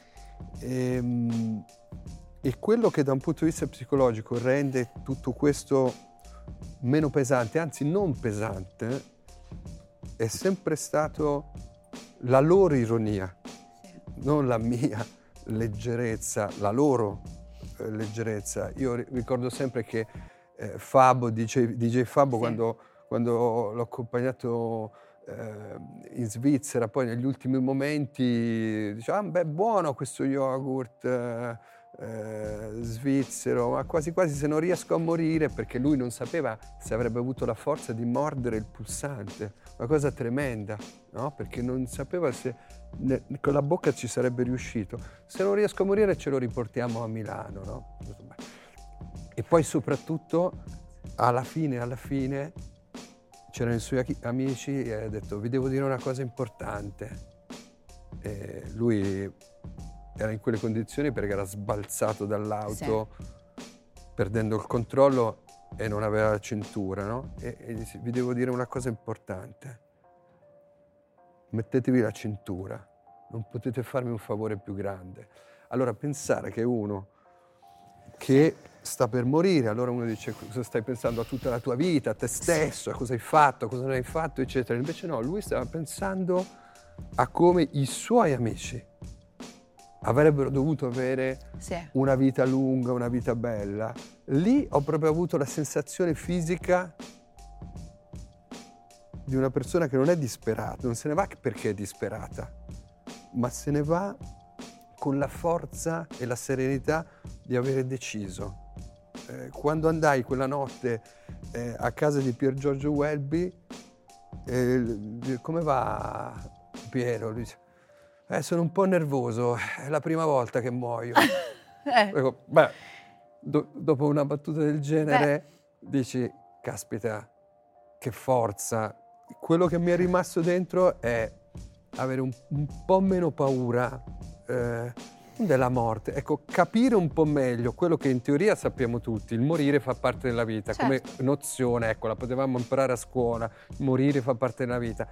e quello che da un punto di vista psicologico rende tutto questo meno pesante, anzi non pesante, è sempre stato la loro ironia, non la mia leggerezza, la loro leggerezza. Io ricordo sempre che Fabo, DJ Fabo, quando l'ho accompagnato in Svizzera, poi negli ultimi momenti diceva: beh, buono questo yogurt svizzero, ma quasi quasi se non riesco a morire, perché lui non sapeva se avrebbe avuto la forza di mordere il pulsante, una cosa tremenda, no? Perché non sapeva se con la bocca ci sarebbe riuscito. Se non riesco a morire ce lo riportiamo a Milano, no? E poi soprattutto alla fine c'erano i suoi amici e ha detto: vi devo dire una cosa importante. E lui era in quelle condizioni perché era sbalzato dall'auto, perdendo il controllo, e non aveva la cintura, no? E disse: vi devo dire una cosa importante. Mettetevi la cintura, non potete farmi un favore più grande. Allora, pensare che uno che sta per morire, allora uno dice: cosa stai pensando a tutta la tua vita, a te stesso, a cosa hai fatto, cosa non hai fatto, eccetera. Invece no, lui stava pensando a come i suoi amici avrebbero dovuto avere una vita lunga, una vita bella. Lì ho proprio avuto la sensazione fisica di una persona che non è disperata, non se ne va perché è disperata, ma se ne va con la forza e la serenità di avere deciso. Quando andai quella notte a casa di Pier Giorgio Welby, come va Piero? Lui dice: sono un po' nervoso, è la prima volta che muoio. Dico, dopo una battuta del genere dici: caspita, che forza. Quello che mi è rimasto dentro è avere un po' meno paura della morte. Ecco, capire un po' meglio quello che in teoria sappiamo tutti: il morire fa parte della vita, come nozione, ecco, la potevamo imparare a scuola, morire fa parte della vita.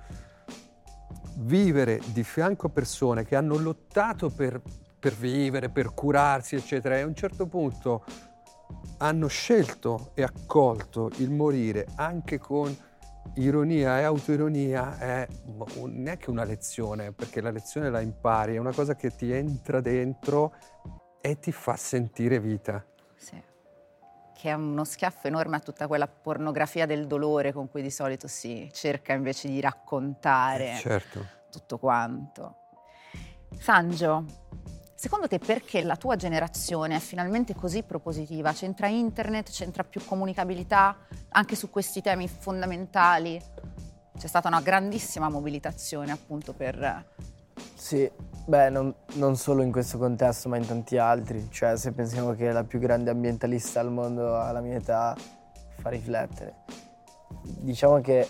Vivere di fianco a persone che hanno lottato per vivere, per curarsi, eccetera, e a un certo punto hanno scelto e accolto il morire anche con ironia e autoironia, è neanche una lezione, perché la lezione la impari, è una cosa che ti entra dentro e ti fa sentire vita. Sì. Che è uno schiaffo enorme a tutta quella pornografia del dolore con cui di solito si cerca invece di raccontare tutto quanto. Sangio, secondo te perché la tua generazione è finalmente così propositiva? C'entra internet, c'entra più comunicabilità anche su questi temi fondamentali? C'è stata una grandissima mobilitazione appunto per... Sì, beh, non solo in questo contesto ma in tanti altri. Cioè, se pensiamo che la più grande ambientalista al mondo alla mia età, fa riflettere. Diciamo che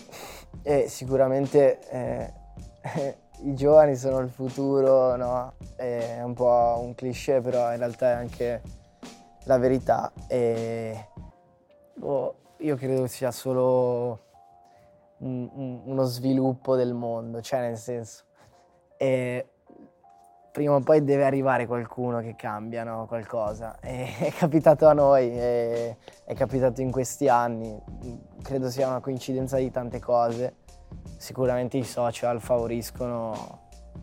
sicuramente i giovani sono il futuro, no? È un po' un cliché, però in realtà è anche la verità. E io credo sia solo uno sviluppo del mondo, cioè nel senso, prima o poi deve arrivare qualcuno che cambia, no? Qualcosa. È capitato a noi, è capitato in questi anni, credo sia una coincidenza di tante cose. Sicuramente i social favoriscono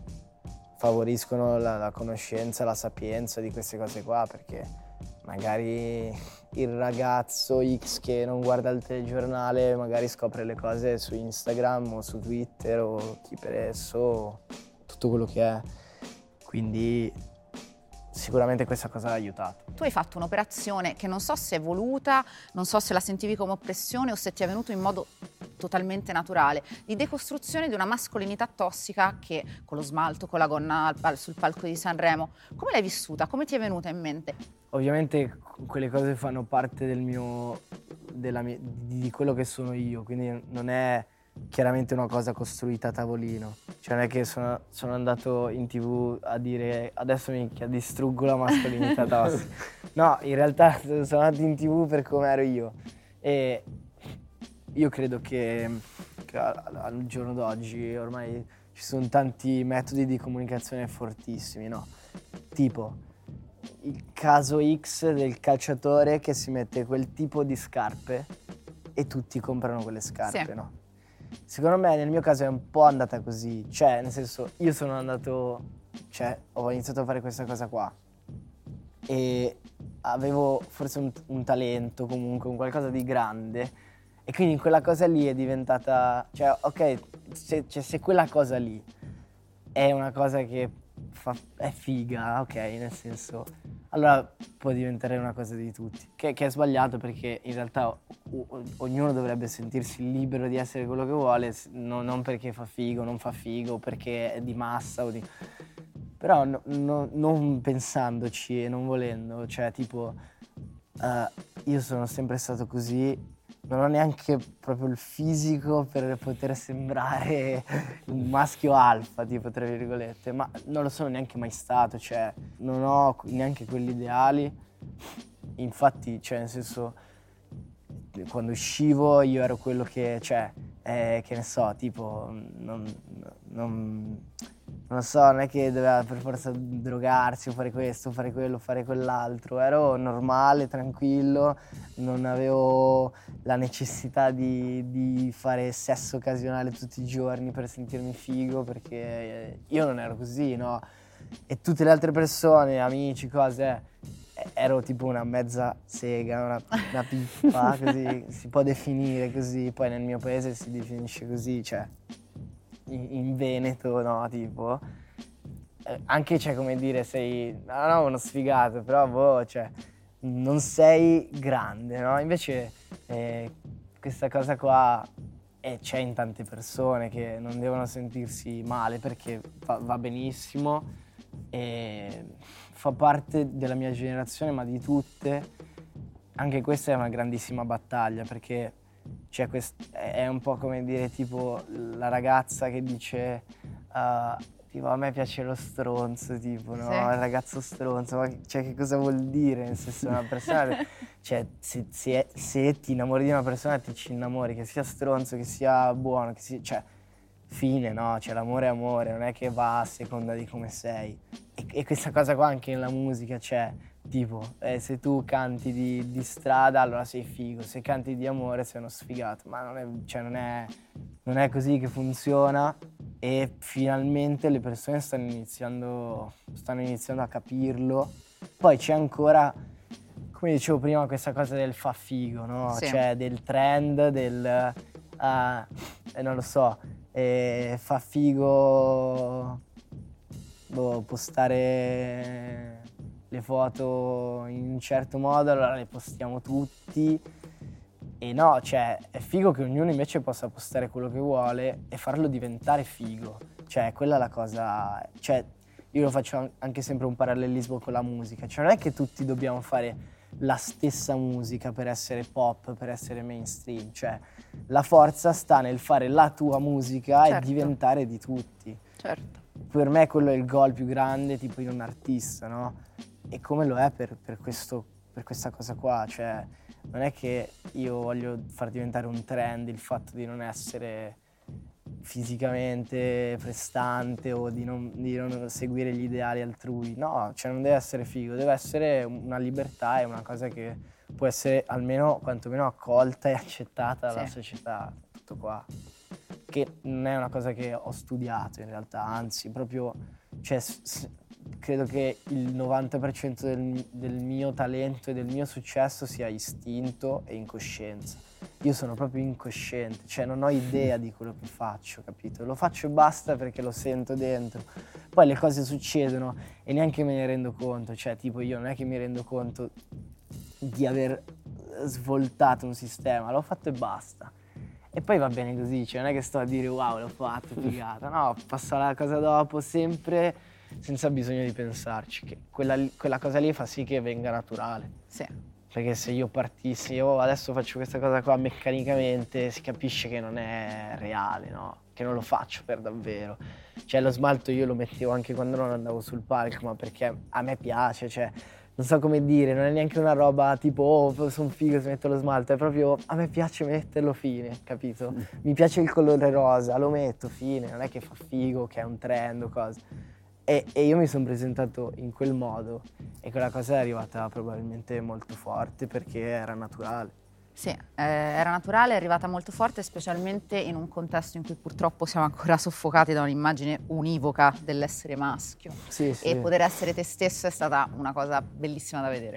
la conoscenza, la sapienza di queste cose qua, perché magari il ragazzo X che non guarda il telegiornale magari scopre le cose su Instagram o su Twitter o chi per esso, tutto quello che è. Quindi sicuramente questa cosa ha aiutato. Tu hai fatto un'operazione che non so se è voluta, non so se la sentivi come oppressione o se ti è venuto in modo totalmente naturale, di decostruzione di una mascolinità tossica che con lo smalto, con la gonna sul palco di Sanremo, come l'hai vissuta? Come ti è venuta in mente? Ovviamente quelle cose fanno parte di quello che sono io, quindi non è chiaramente una cosa costruita a tavolino. Cioè non è che sono andato in TV a dire adesso minchia distruggo la mascolinità tossica. No, in realtà sono andato in TV per come ero io. E io credo che al giorno d'oggi ormai ci sono tanti metodi di comunicazione fortissimi, no? Tipo il caso X del calciatore che si mette quel tipo di scarpe e tutti comprano quelle scarpe, sì. No? Secondo me nel mio caso è un po' andata così, cioè nel senso io sono andato, cioè ho iniziato a fare questa cosa qua e avevo forse un talento, comunque un qualcosa di grande, e quindi quella cosa lì è diventata, cioè ok, se quella cosa lì è una cosa che è figa, ok, nel senso, allora può diventare una cosa di tutti, che è sbagliato, perché in realtà ognuno dovrebbe sentirsi libero di essere quello che vuole, non perché fa figo, non fa figo, perché è di massa però non pensandoci e non volendo, cioè tipo io sono sempre stato così, non ho neanche proprio il fisico per poter sembrare un maschio alfa, tipo, tra virgolette, ma non lo sono neanche mai stato, cioè non ho neanche quelli ideali. Infatti, cioè, nel senso, quando uscivo io ero quello che, cioè, che ne so, tipo, non lo so, non è che doveva per forza drogarsi o fare questo, fare quello, fare quell'altro. Ero normale, tranquillo, non avevo la necessità di fare sesso occasionale tutti i giorni per sentirmi figo, perché io non ero così, no? E tutte le altre persone, amici, cose, ero tipo una mezza sega, una pippa, così si può definire così. Poi nel mio paese si definisce così, cioè in Veneto, no, tipo anche, cioè, come dire, sei no, uno sfigato, però cioè non sei grande, no? Invece questa cosa qua c'è in tante persone che non devono sentirsi male, perché va benissimo e fa parte della mia generazione, ma di tutte. Anche questa è una grandissima battaglia, perché cioè, è un po' come dire, tipo, la ragazza che dice tipo, a me piace lo stronzo, tipo, no? Sì. Il ragazzo stronzo, ma cioè, che cosa vuol dire? Nel senso, una persona, cioè, se ti innamori di una persona, ti ci innamori, che sia stronzo, che sia buono, che sia, cioè, fine, no? Cioè, l'amore è amore, non è che va a seconda di come sei. E questa cosa qua anche nella musica c'è. Tipo, se tu canti di strada, allora sei figo, se canti di amore sei uno sfigato, ma non è così che funziona, e finalmente le persone stanno iniziando a capirlo. Poi c'è ancora, come dicevo prima, questa cosa del fa figo, no? Sì. Cioè del trend, del non lo so, fa figo postare le foto in un certo modo, allora le postiamo tutti. E no, cioè, è figo che ognuno invece possa postare quello che vuole e farlo diventare figo. Cioè, quella è la cosa. Cioè, io lo faccio anche sempre un parallelismo con la musica. Cioè, non è che tutti dobbiamo fare la stessa musica per essere pop, per essere mainstream. Cioè, la forza sta nel fare la tua musica, certo, e diventare di tutti. Certo. Per me quello è il goal più grande, tipo, in un artista, no? E come lo è per questa cosa qua, cioè non è che io voglio far diventare un trend il fatto di non essere fisicamente prestante o di non seguire gli ideali altrui, no, cioè non deve essere figo, deve essere una libertà e una cosa che può essere almeno, quantomeno, accolta e accettata dalla società, tutto qua. Che non è una cosa che ho studiato in realtà, anzi proprio, cioè, credo che il 90% del mio talento e del mio successo sia istinto e incoscienza. Io sono proprio incosciente, cioè non ho idea di quello che faccio, capito? Lo faccio e basta perché lo sento dentro. Poi le cose succedono e neanche me ne rendo conto, cioè tipo io non è che mi rendo conto di aver svoltato un sistema, l'ho fatto e basta. E poi va bene così, cioè non è che sto a dire wow, l'ho fatto, figata, no, passo alla cosa dopo, sempre senza bisogno di pensarci, che quella cosa lì fa sì che venga naturale. Sì. Perché se io partissi, adesso faccio questa cosa qua meccanicamente, si capisce che non è reale, no? Che non lo faccio per davvero. Cioè lo smalto io lo mettevo anche quando non andavo sul palco, ma perché a me piace, cioè non so come dire, non è neanche una roba tipo sono figo se metto lo smalto, è proprio a me piace metterlo, fine, capito? Mi piace il colore rosa, lo metto, fine, non è che fa figo, che è un trend o cosa. E io mi sono presentato in quel modo e quella cosa è arrivata probabilmente molto forte perché era naturale. Sì, era naturale, è arrivata molto forte, specialmente in un contesto in cui purtroppo siamo ancora soffocati da un'immagine univoca dell'essere maschio. Sì, sì. E poter essere te stesso è stata una cosa bellissima da vedere.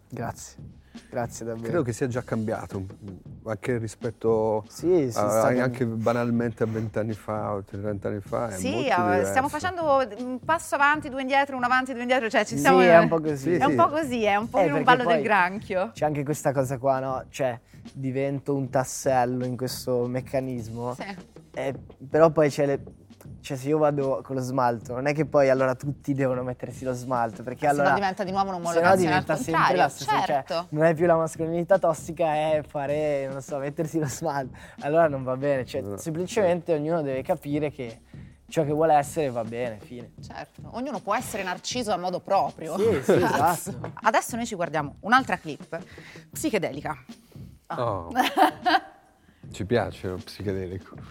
Grazie davvero. Credo che sia già cambiato, anche rispetto Sì, anche banalmente a 20 anni fa o 30 anni fa. È molto diverso. Stiamo facendo un passo avanti, due indietro, uno avanti, due indietro, cioè ci stiamo... Sì, è un po' così. È un po' così, è un po' in un ballo del granchio. C'è anche questa cosa qua, no? Cioè, divento un tassello in questo meccanismo, però poi cioè se io vado con lo smalto, non è che poi allora tutti devono mettersi lo smalto, perché allora diventa di nuovo un'omologazione al diventa contrario, sempre la stessa, certo. cioè, non è più la mascolinità tossica, è fare, non so, mettersi lo smalto, allora non va bene, cioè semplicemente ognuno deve capire che ciò che vuole essere va bene, fine. Certo, ognuno può essere narciso a modo proprio. Sì, esatto. Adesso noi ci guardiamo un'altra clip psichedelica. Oh. Ci piace lo psichedelico.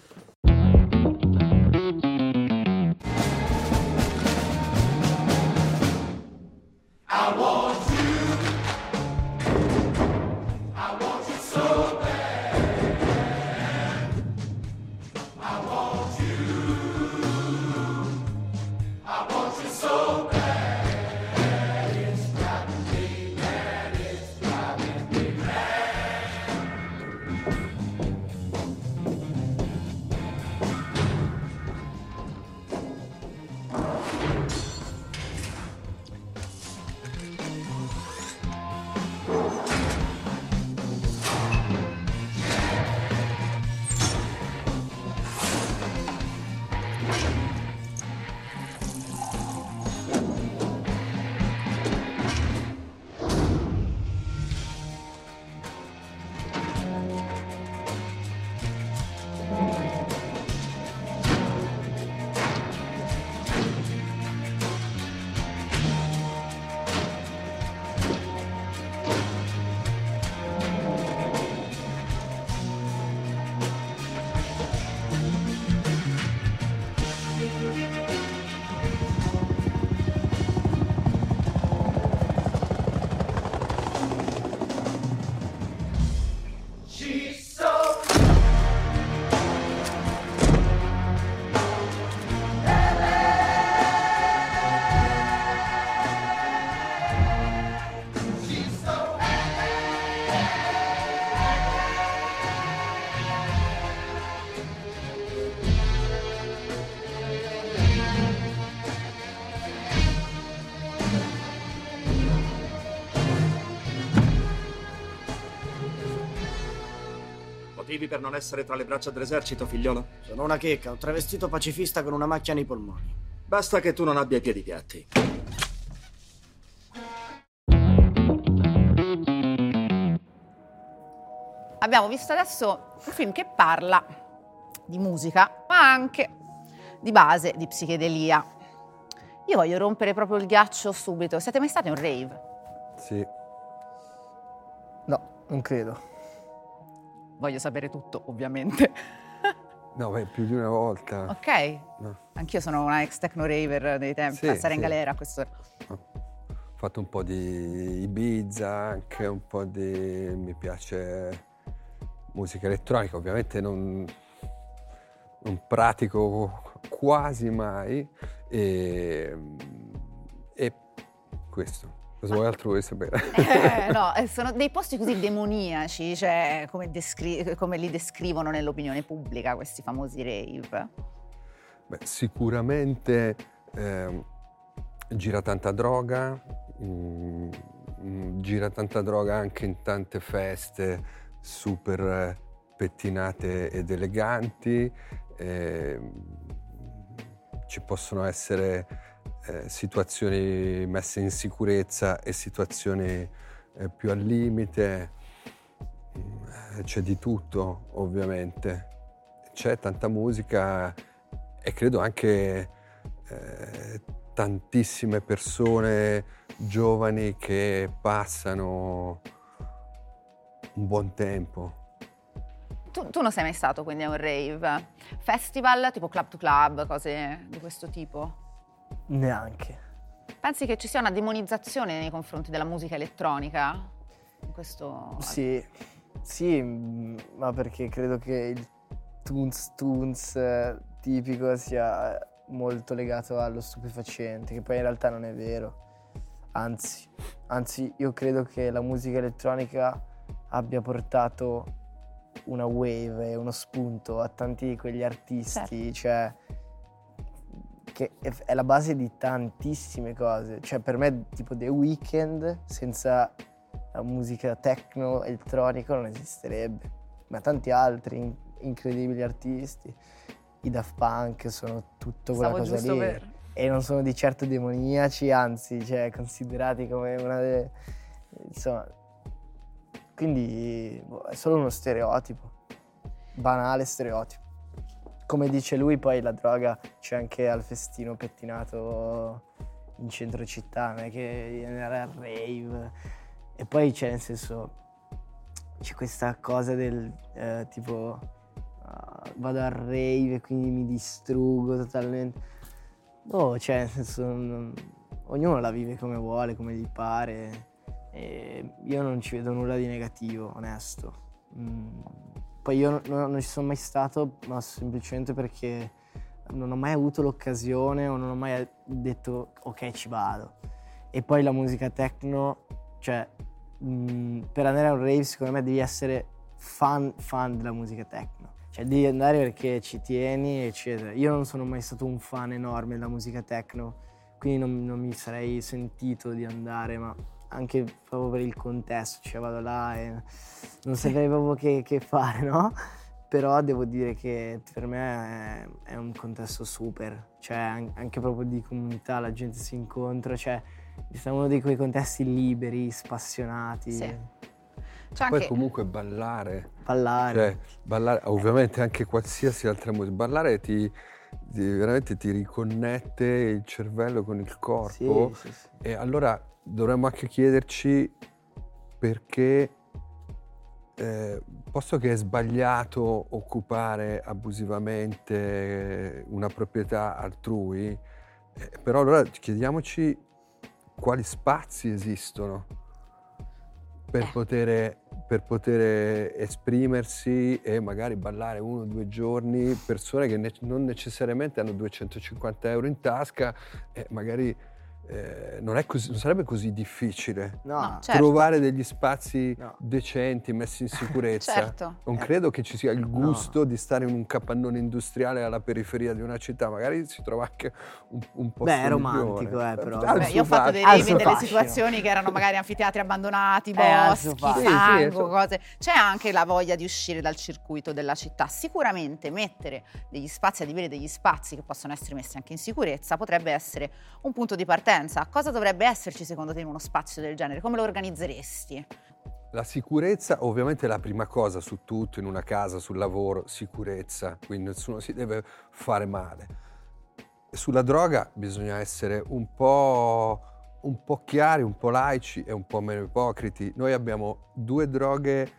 I want you. I want you so bad. I want you. I want you so bad. It's driving me mad. It's driving me Motivi per non essere tra le braccia dell'esercito, figliolo? Sono una checca, un travestito pacifista con una macchia nei polmoni. Basta che tu non abbia i piedi piatti. Abbiamo visto adesso un film che parla di musica, ma anche di base di psichedelia. Io voglio rompere proprio il ghiaccio subito. Siete mai stati a un rave? Sì. No, non credo. Voglio sapere tutto, ovviamente. No, più di una volta. Ok. No. Anch'io sono una ex techno raver dei tempi, passare in galera a questo. Ho fatto un po' di Ibiza, anche un po' di... mi piace musica elettronica, ovviamente non pratico quasi mai e questo. Cosa vuoi altro vuoi sapere? No, sono dei posti così demoniaci, cioè come li descrivono nell'opinione pubblica questi famosi rave? Beh, sicuramente gira tanta droga, gira tanta droga anche in tante feste super pettinate ed eleganti, ci possono essere situazioni messe in sicurezza e situazioni più al limite, c'è di tutto ovviamente, c'è tanta musica e credo anche tantissime persone giovani che passano un buon tempo. Tu non sei mai stato quindi a un rave? Festival tipo club to club, cose di questo tipo? Neanche. Pensi che ci sia una demonizzazione nei confronti della musica elettronica? In questo... Sì, ma perché credo che il tunes tipico sia molto legato allo stupefacente, che poi in realtà non è vero. Anzi, io credo che la musica elettronica abbia portato una wave e uno spunto a tanti di quegli artisti, cioè che è la base di tantissime cose. Cioè per me tipo The Weeknd senza la musica techno elettronica non esisterebbe, ma tanti altri incredibili artisti. I Daft Punk sono tutto quella cosa lì e non sono di certo demoniaci, anzi, cioè considerati come una delle, insomma, quindi è solo uno stereotipo, banale stereotipo. Come dice lui, poi la droga c'è anche al festino pettinato in centro città, non è che andare al rave. E poi c'è, nel senso, c'è questa cosa del tipo vado al rave e quindi mi distruggo totalmente. Cioè, nel senso, ognuno la vive come vuole, come gli pare. E io non ci vedo nulla di negativo, onesto. Poi io non ci sono mai stato, ma semplicemente perché non ho mai avuto l'occasione o non ho mai detto ok, ci vado. E poi la musica techno, cioè per andare a un rave secondo me devi essere fan della musica techno. Cioè devi andare perché ci tieni, eccetera. Io non sono mai stato un fan enorme della musica techno, quindi non mi sarei sentito di andare, ma anche proprio per il contesto, cioè vado là e non saprei proprio che fare, no? Però devo dire che per me è un contesto super, cioè anche proprio di comunità, la gente si incontra, cioè è uno di quei contesti liberi, spassionati. Sì. Poi comunque ballare, ovviamente anche qualsiasi altra musica, ballare veramente ti riconnette il cervello con il corpo. Sì. E allora dovremmo anche chiederci perché, posto che è sbagliato occupare abusivamente una proprietà altrui, però allora chiediamoci quali spazi esistono per poter esprimersi e magari ballare 1 o 2 giorni, persone che non necessariamente hanno 250 euro in tasca e magari non sarebbe così difficile trovare degli spazi decenti, messi in sicurezza. Certo. Non credo che ci sia il gusto di stare in un capannone industriale alla periferia di una città, magari si trova anche un po' è romantico, però. Io ho fatto dei rave in delle situazioni che erano magari anfiteatri abbandonati, boschi, fango, cose. C'è anche la voglia di uscire dal circuito della città. Sicuramente mettere degli spazi, adibire degli spazi che possono essere messi anche in sicurezza potrebbe essere un punto di partenza. Cosa dovrebbe esserci secondo te in uno spazio del genere? Come lo organizzeresti? La sicurezza ovviamente è la prima cosa su tutto, in una casa, sul lavoro, sicurezza, quindi nessuno si deve fare male. Sulla droga bisogna essere un po' chiari, un po' laici e un po' meno ipocriti. Noi abbiamo 2 droghe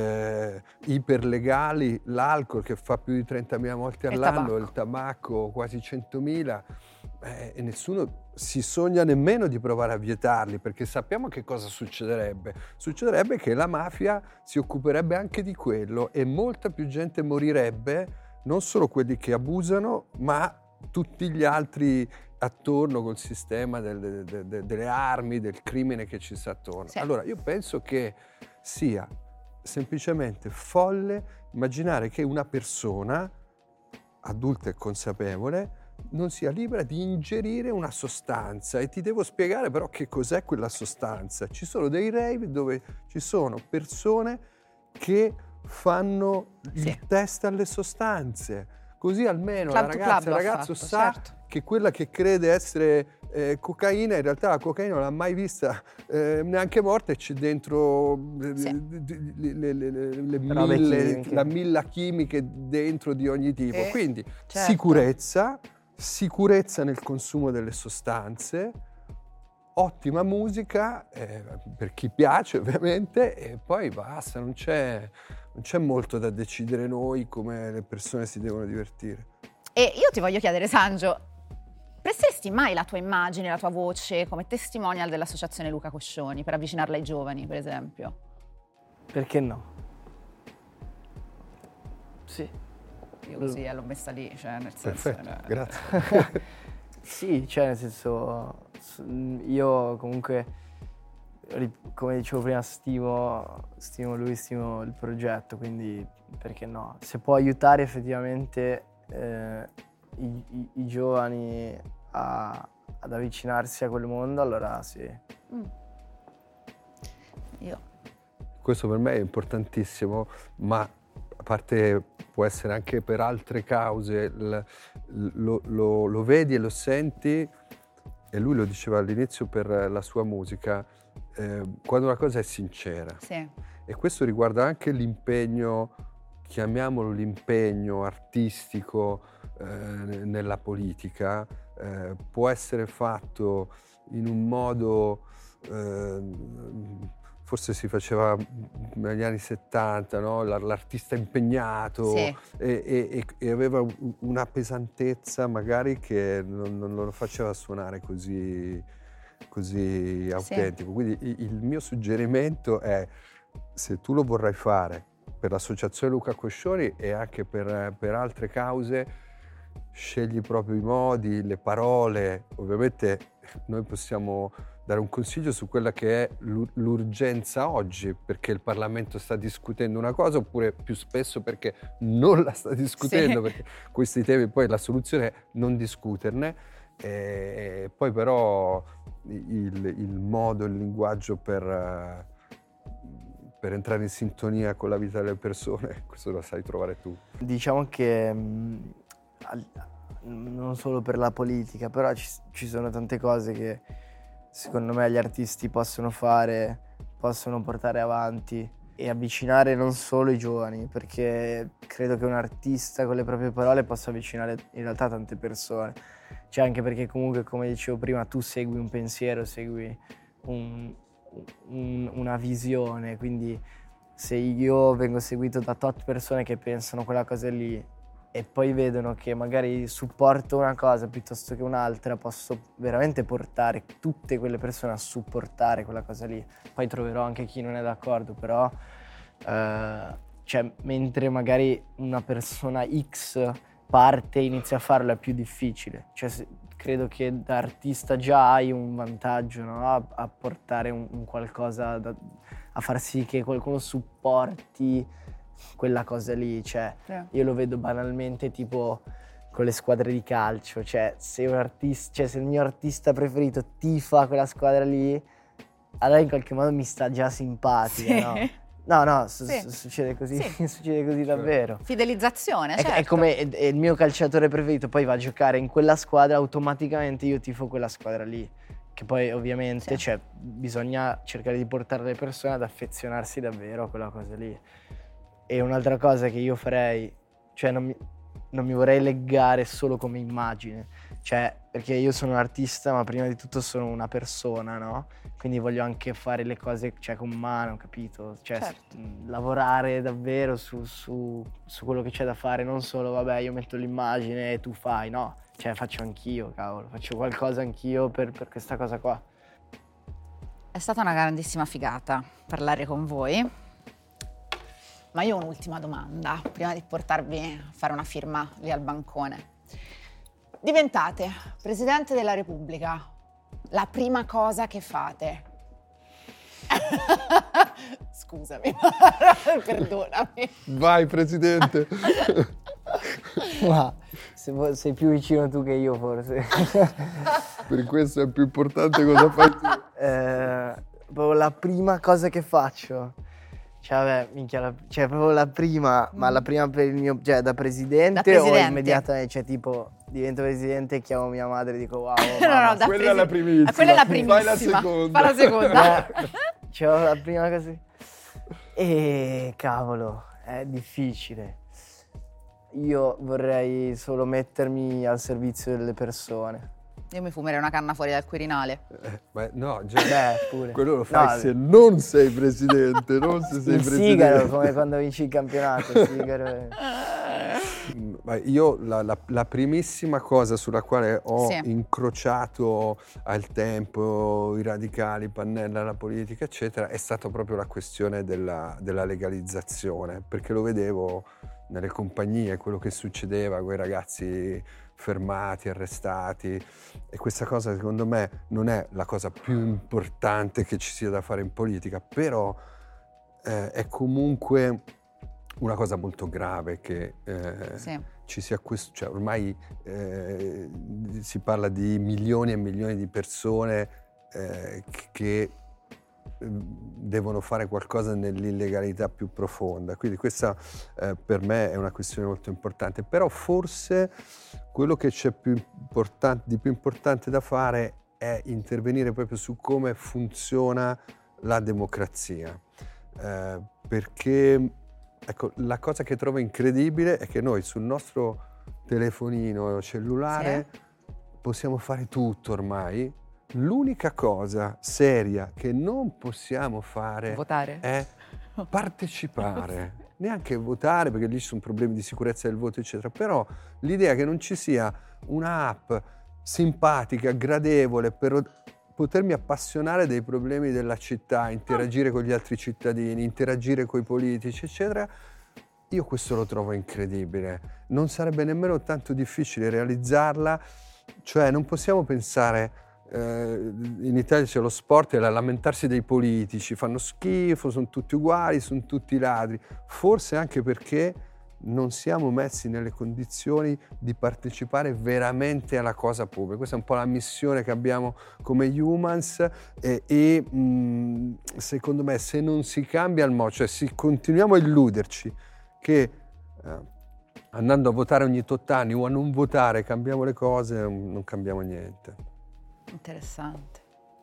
iperlegali, l'alcol che fa più di 30.000 morti all'anno, il tabacco quasi 100.000, e nessuno si sogna nemmeno di provare a vietarli, perché sappiamo che cosa succederebbe. Succederebbe che la mafia si occuperebbe anche di quello e molta più gente morirebbe, non solo quelli che abusano, ma tutti gli altri attorno col sistema delle armi, del crimine che ci sta attorno. Sì. Allora io penso che sia semplicemente folle immaginare che una persona adulta e consapevole non sia libera di ingerire una sostanza, e ti devo spiegare però che cos'è quella sostanza. Ci sono dei rave dove ci sono persone che fanno il test alle sostanze, così almeno la ragazza, il ragazzo sa che quella che crede essere cocaina, in realtà la cocaina non l'ha mai vista neanche morta, e c'è dentro la milla chimiche dentro di ogni tipo. Quindi sicurezza nel consumo delle sostanze, ottima musica per chi piace ovviamente, e poi basta, non c'è molto da decidere noi come le persone si devono divertire. E io ti voglio chiedere, Sangio, presteresti mai la tua immagine, la tua voce come testimonial dell'associazione Luca Coscioni per avvicinarla ai giovani, per esempio? Perché no? Sì. Io così l'ho messa lì, cioè nel senso... Perfetto, grazie. Sì, cioè nel senso io comunque, come dicevo prima, stimo lui, stimo il progetto, quindi perché no? Se può aiutare effettivamente i giovani ad avvicinarsi a quel mondo, allora sì. Questo per me è importantissimo, ma a parte può essere anche per altre cause, lo vedi e lo senti, e lui lo diceva all'inizio per la sua musica, quando una cosa è sincera. Sì. E questo riguarda anche l'impegno, chiamiamolo l'impegno artistico nella politica, può essere fatto in un modo... forse si faceva negli anni 70, no? L'artista impegnato, sì. e aveva una pesantezza magari che non lo faceva suonare così autentico. Sì. Quindi il mio suggerimento è, se tu lo vorrai fare per l'associazione Luca Coscioni e anche per altre cause, scegli proprio i modi, le parole. Ovviamente noi possiamo dare un consiglio su quella che è l'urgenza oggi, perché il Parlamento sta discutendo una cosa, oppure più spesso perché non la sta discutendo, sì. Perché questi temi poi la soluzione è non discuterne, e poi però il modo, il linguaggio per entrare in sintonia con la vita delle persone, questo lo sai trovare tu. Diciamo che non solo per la politica, però ci sono tante cose che secondo me gli artisti possono fare, possono portare avanti e avvicinare non solo i giovani, perché credo che un artista con le proprie parole possa avvicinare in realtà tante persone. Cioè, anche perché comunque, come dicevo prima, tu segui un pensiero, segui una visione, quindi se io vengo seguito da tot persone che pensano quella cosa lì e poi vedono che magari supporto una cosa piuttosto che un'altra, posso veramente portare tutte quelle persone a supportare quella cosa lì. Poi troverò anche chi non è d'accordo, però cioè, mentre magari una persona X parte e inizia a farlo è più difficile. Cioè, credo che da artista già hai un vantaggio, no? a portare un qualcosa, a far sì che qualcuno supporti quella cosa lì. Cioè, io lo vedo banalmente tipo con le squadre di calcio. Cioè, se il mio artista preferito tifa quella squadra lì, allora in qualche modo mi sta già simpatica, sì. No? No, succede così, sì. Succede così davvero. Fidelizzazione, certo. È come il mio calciatore preferito poi va a giocare in quella squadra, automaticamente io tifo quella squadra lì. Che poi ovviamente cioè, bisogna cercare di portare le persone ad affezionarsi davvero a quella cosa lì. E un'altra cosa che io farei, cioè non mi vorrei legare solo come immagine, cioè perché io sono un artista ma prima di tutto sono una persona, no? Quindi voglio anche fare le cose, cioè, con mano, capito? Cioè lavorare davvero su quello che c'è da fare, non solo vabbè io metto l'immagine e tu fai, no? Cioè faccio anch'io, cavolo, faccio qualcosa anch'io per questa cosa qua. È stata una grandissima figata parlare con voi. Ma io ho un'ultima domanda, prima di portarvi a fare una firma lì al bancone. Diventate Presidente della Repubblica, la prima cosa che fate? Scusami, perdonami. Vai, Presidente. Ma sei più vicino tu che io, forse. Per questo è più importante cosa fai tu. Proprio la prima cosa che faccio. Cioè, vabbè, minchia, cioè proprio la prima, ma la prima per il mio, cioè da presidente o immediatamente, cioè tipo divento presidente e chiamo mia madre e dico wow, no, quella è la primissima. Quella è la primissima. Fai la seconda. Fa la seconda. Cioè la prima così. E cavolo, è difficile. Io vorrei solo mettermi al servizio delle persone. Io mi fumerei una canna fuori dal Quirinale. No, già, pure. Quello lo fai se non sei presidente, non se sei presidente. Sigaro, come quando vinci il campionato. Sigaro. Io la primissima cosa sulla quale ho incrociato al tempo i radicali, Pannella, la politica, eccetera, è stata proprio la questione della legalizzazione, perché lo vedevo nelle compagnie, quello che succedeva, quei ragazzi fermati, arrestati, e questa cosa secondo me non è la cosa più importante che ci sia da fare in politica, però è comunque una cosa molto grave che ci sia questo, cioè ormai si parla di milioni e milioni di persone che devono fare qualcosa nell'illegalità più profonda, quindi questa per me è una questione molto importante, però forse quello che c'è di più importante da fare è intervenire proprio su come funziona la democrazia, perché ecco, la cosa che trovo incredibile è che noi sul nostro telefonino cellulare possiamo fare tutto ormai. L'unica cosa seria che non possiamo fare è partecipare. Neanche votare, perché lì ci sono problemi di sicurezza del voto, eccetera. Però l'idea che non ci sia un'app simpatica, gradevole, per potermi appassionare dei problemi della città, interagire con gli altri cittadini, interagire con i politici, eccetera, io questo lo trovo incredibile. Non sarebbe nemmeno tanto difficile realizzarla, cioè non possiamo pensare... in Italia c'è lo sport e la lamentarsi dei politici, fanno schifo, sono tutti uguali, sono tutti ladri, forse anche perché non siamo messi nelle condizioni di partecipare veramente alla cosa pubblica. Questa è un po' la missione che abbiamo come humans e secondo me se non si cambia il modo, cioè se continuiamo a illuderci che andando a votare ogni 8 anni o a non votare cambiamo le cose, non cambiamo niente. Interessante.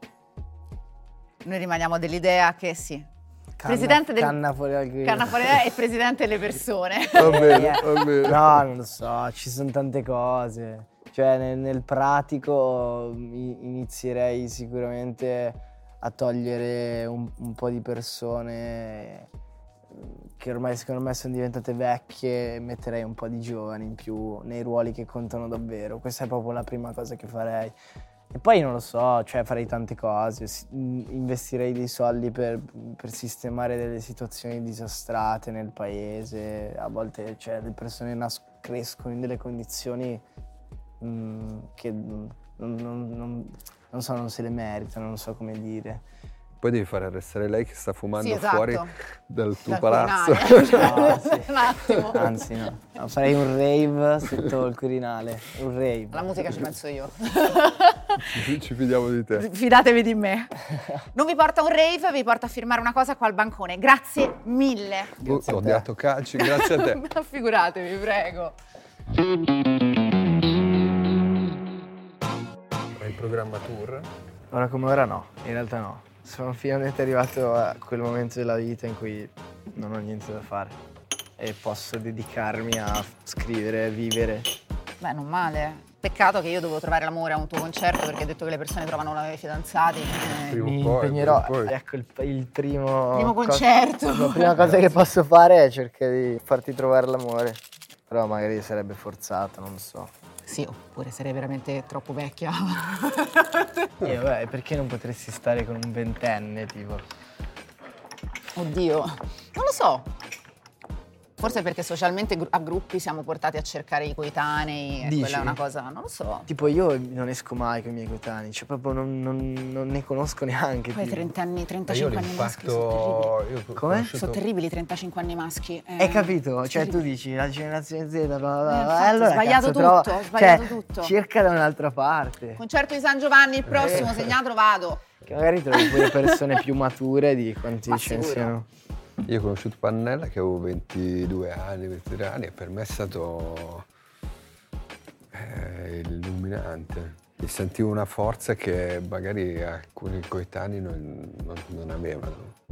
Noi rimaniamo dell'idea che presidente canna fuori dal grillo. Canna fuori e presidente delle persone. Va bene, va bene. No, non lo so, ci sono tante cose. Cioè nel pratico inizierei sicuramente a togliere un po' di persone che ormai secondo me sono diventate vecchie, e metterei un po' di giovani in più nei ruoli che contano davvero. Questa è proprio la prima cosa che farei. E poi non lo so, cioè farei tante cose, investirei dei soldi per sistemare delle situazioni disastrate nel paese. A volte cioè, le persone crescono in delle condizioni che non se le meritano, non so come dire. Poi devi fare arrestare lei che sta fumando esatto. fuori dal tuo palazzo. No, sì. Un attimo. Anzi no, farei un rave sotto il Quirinale, un rave. La musica ci penso io. Ci fidiamo di te. Fidatevi di me. Non vi porta un rave, vi porta a firmare una cosa qua al bancone. Grazie mille. Ho dato calci, grazie a te. Figuratevi, prego. Hai in programma tour? Ora come ora no, in realtà no. Sono finalmente arrivato a quel momento della vita in cui non ho niente da fare e posso dedicarmi a scrivere, vivere. Beh, non male. Peccato che io dovevo trovare l'amore a un tuo concerto perché hai detto che le persone trovano i fidanzati. Mi impegnerò. Ecco il primo concerto. La prima cosa che posso fare è cercare di farti trovare l'amore. Però magari sarebbe forzato, non lo so. Sì, oppure sarei veramente troppo vecchia. E vabbè, perché non potresti stare con un 20enne, tipo? Oddio, non lo so. Forse perché socialmente a gruppi siamo portati a cercare i coetanei. Dici? Quella è una cosa, non lo so. Tipo io non esco mai con i miei coetanei, cioè proprio non ne conosco neanche. Poi 30 anni, 35 anni maschi sono terribili. Come? Sono terribili 35 anni maschi. Hai capito? Cioè tu dici la generazione Z, allora sbagliato tutto, sbagliato tutto. Cerca da un'altra parte. Concerto di San Giovanni, il prossimo, segnato, vado. Che magari trovi pure persone più mature di quanti ce ne siano. Io ho conosciuto Pannella che avevo 22 anni, 23 anni e per me è stato illuminante. E sentivo una forza che magari alcuni coetanei non avevano.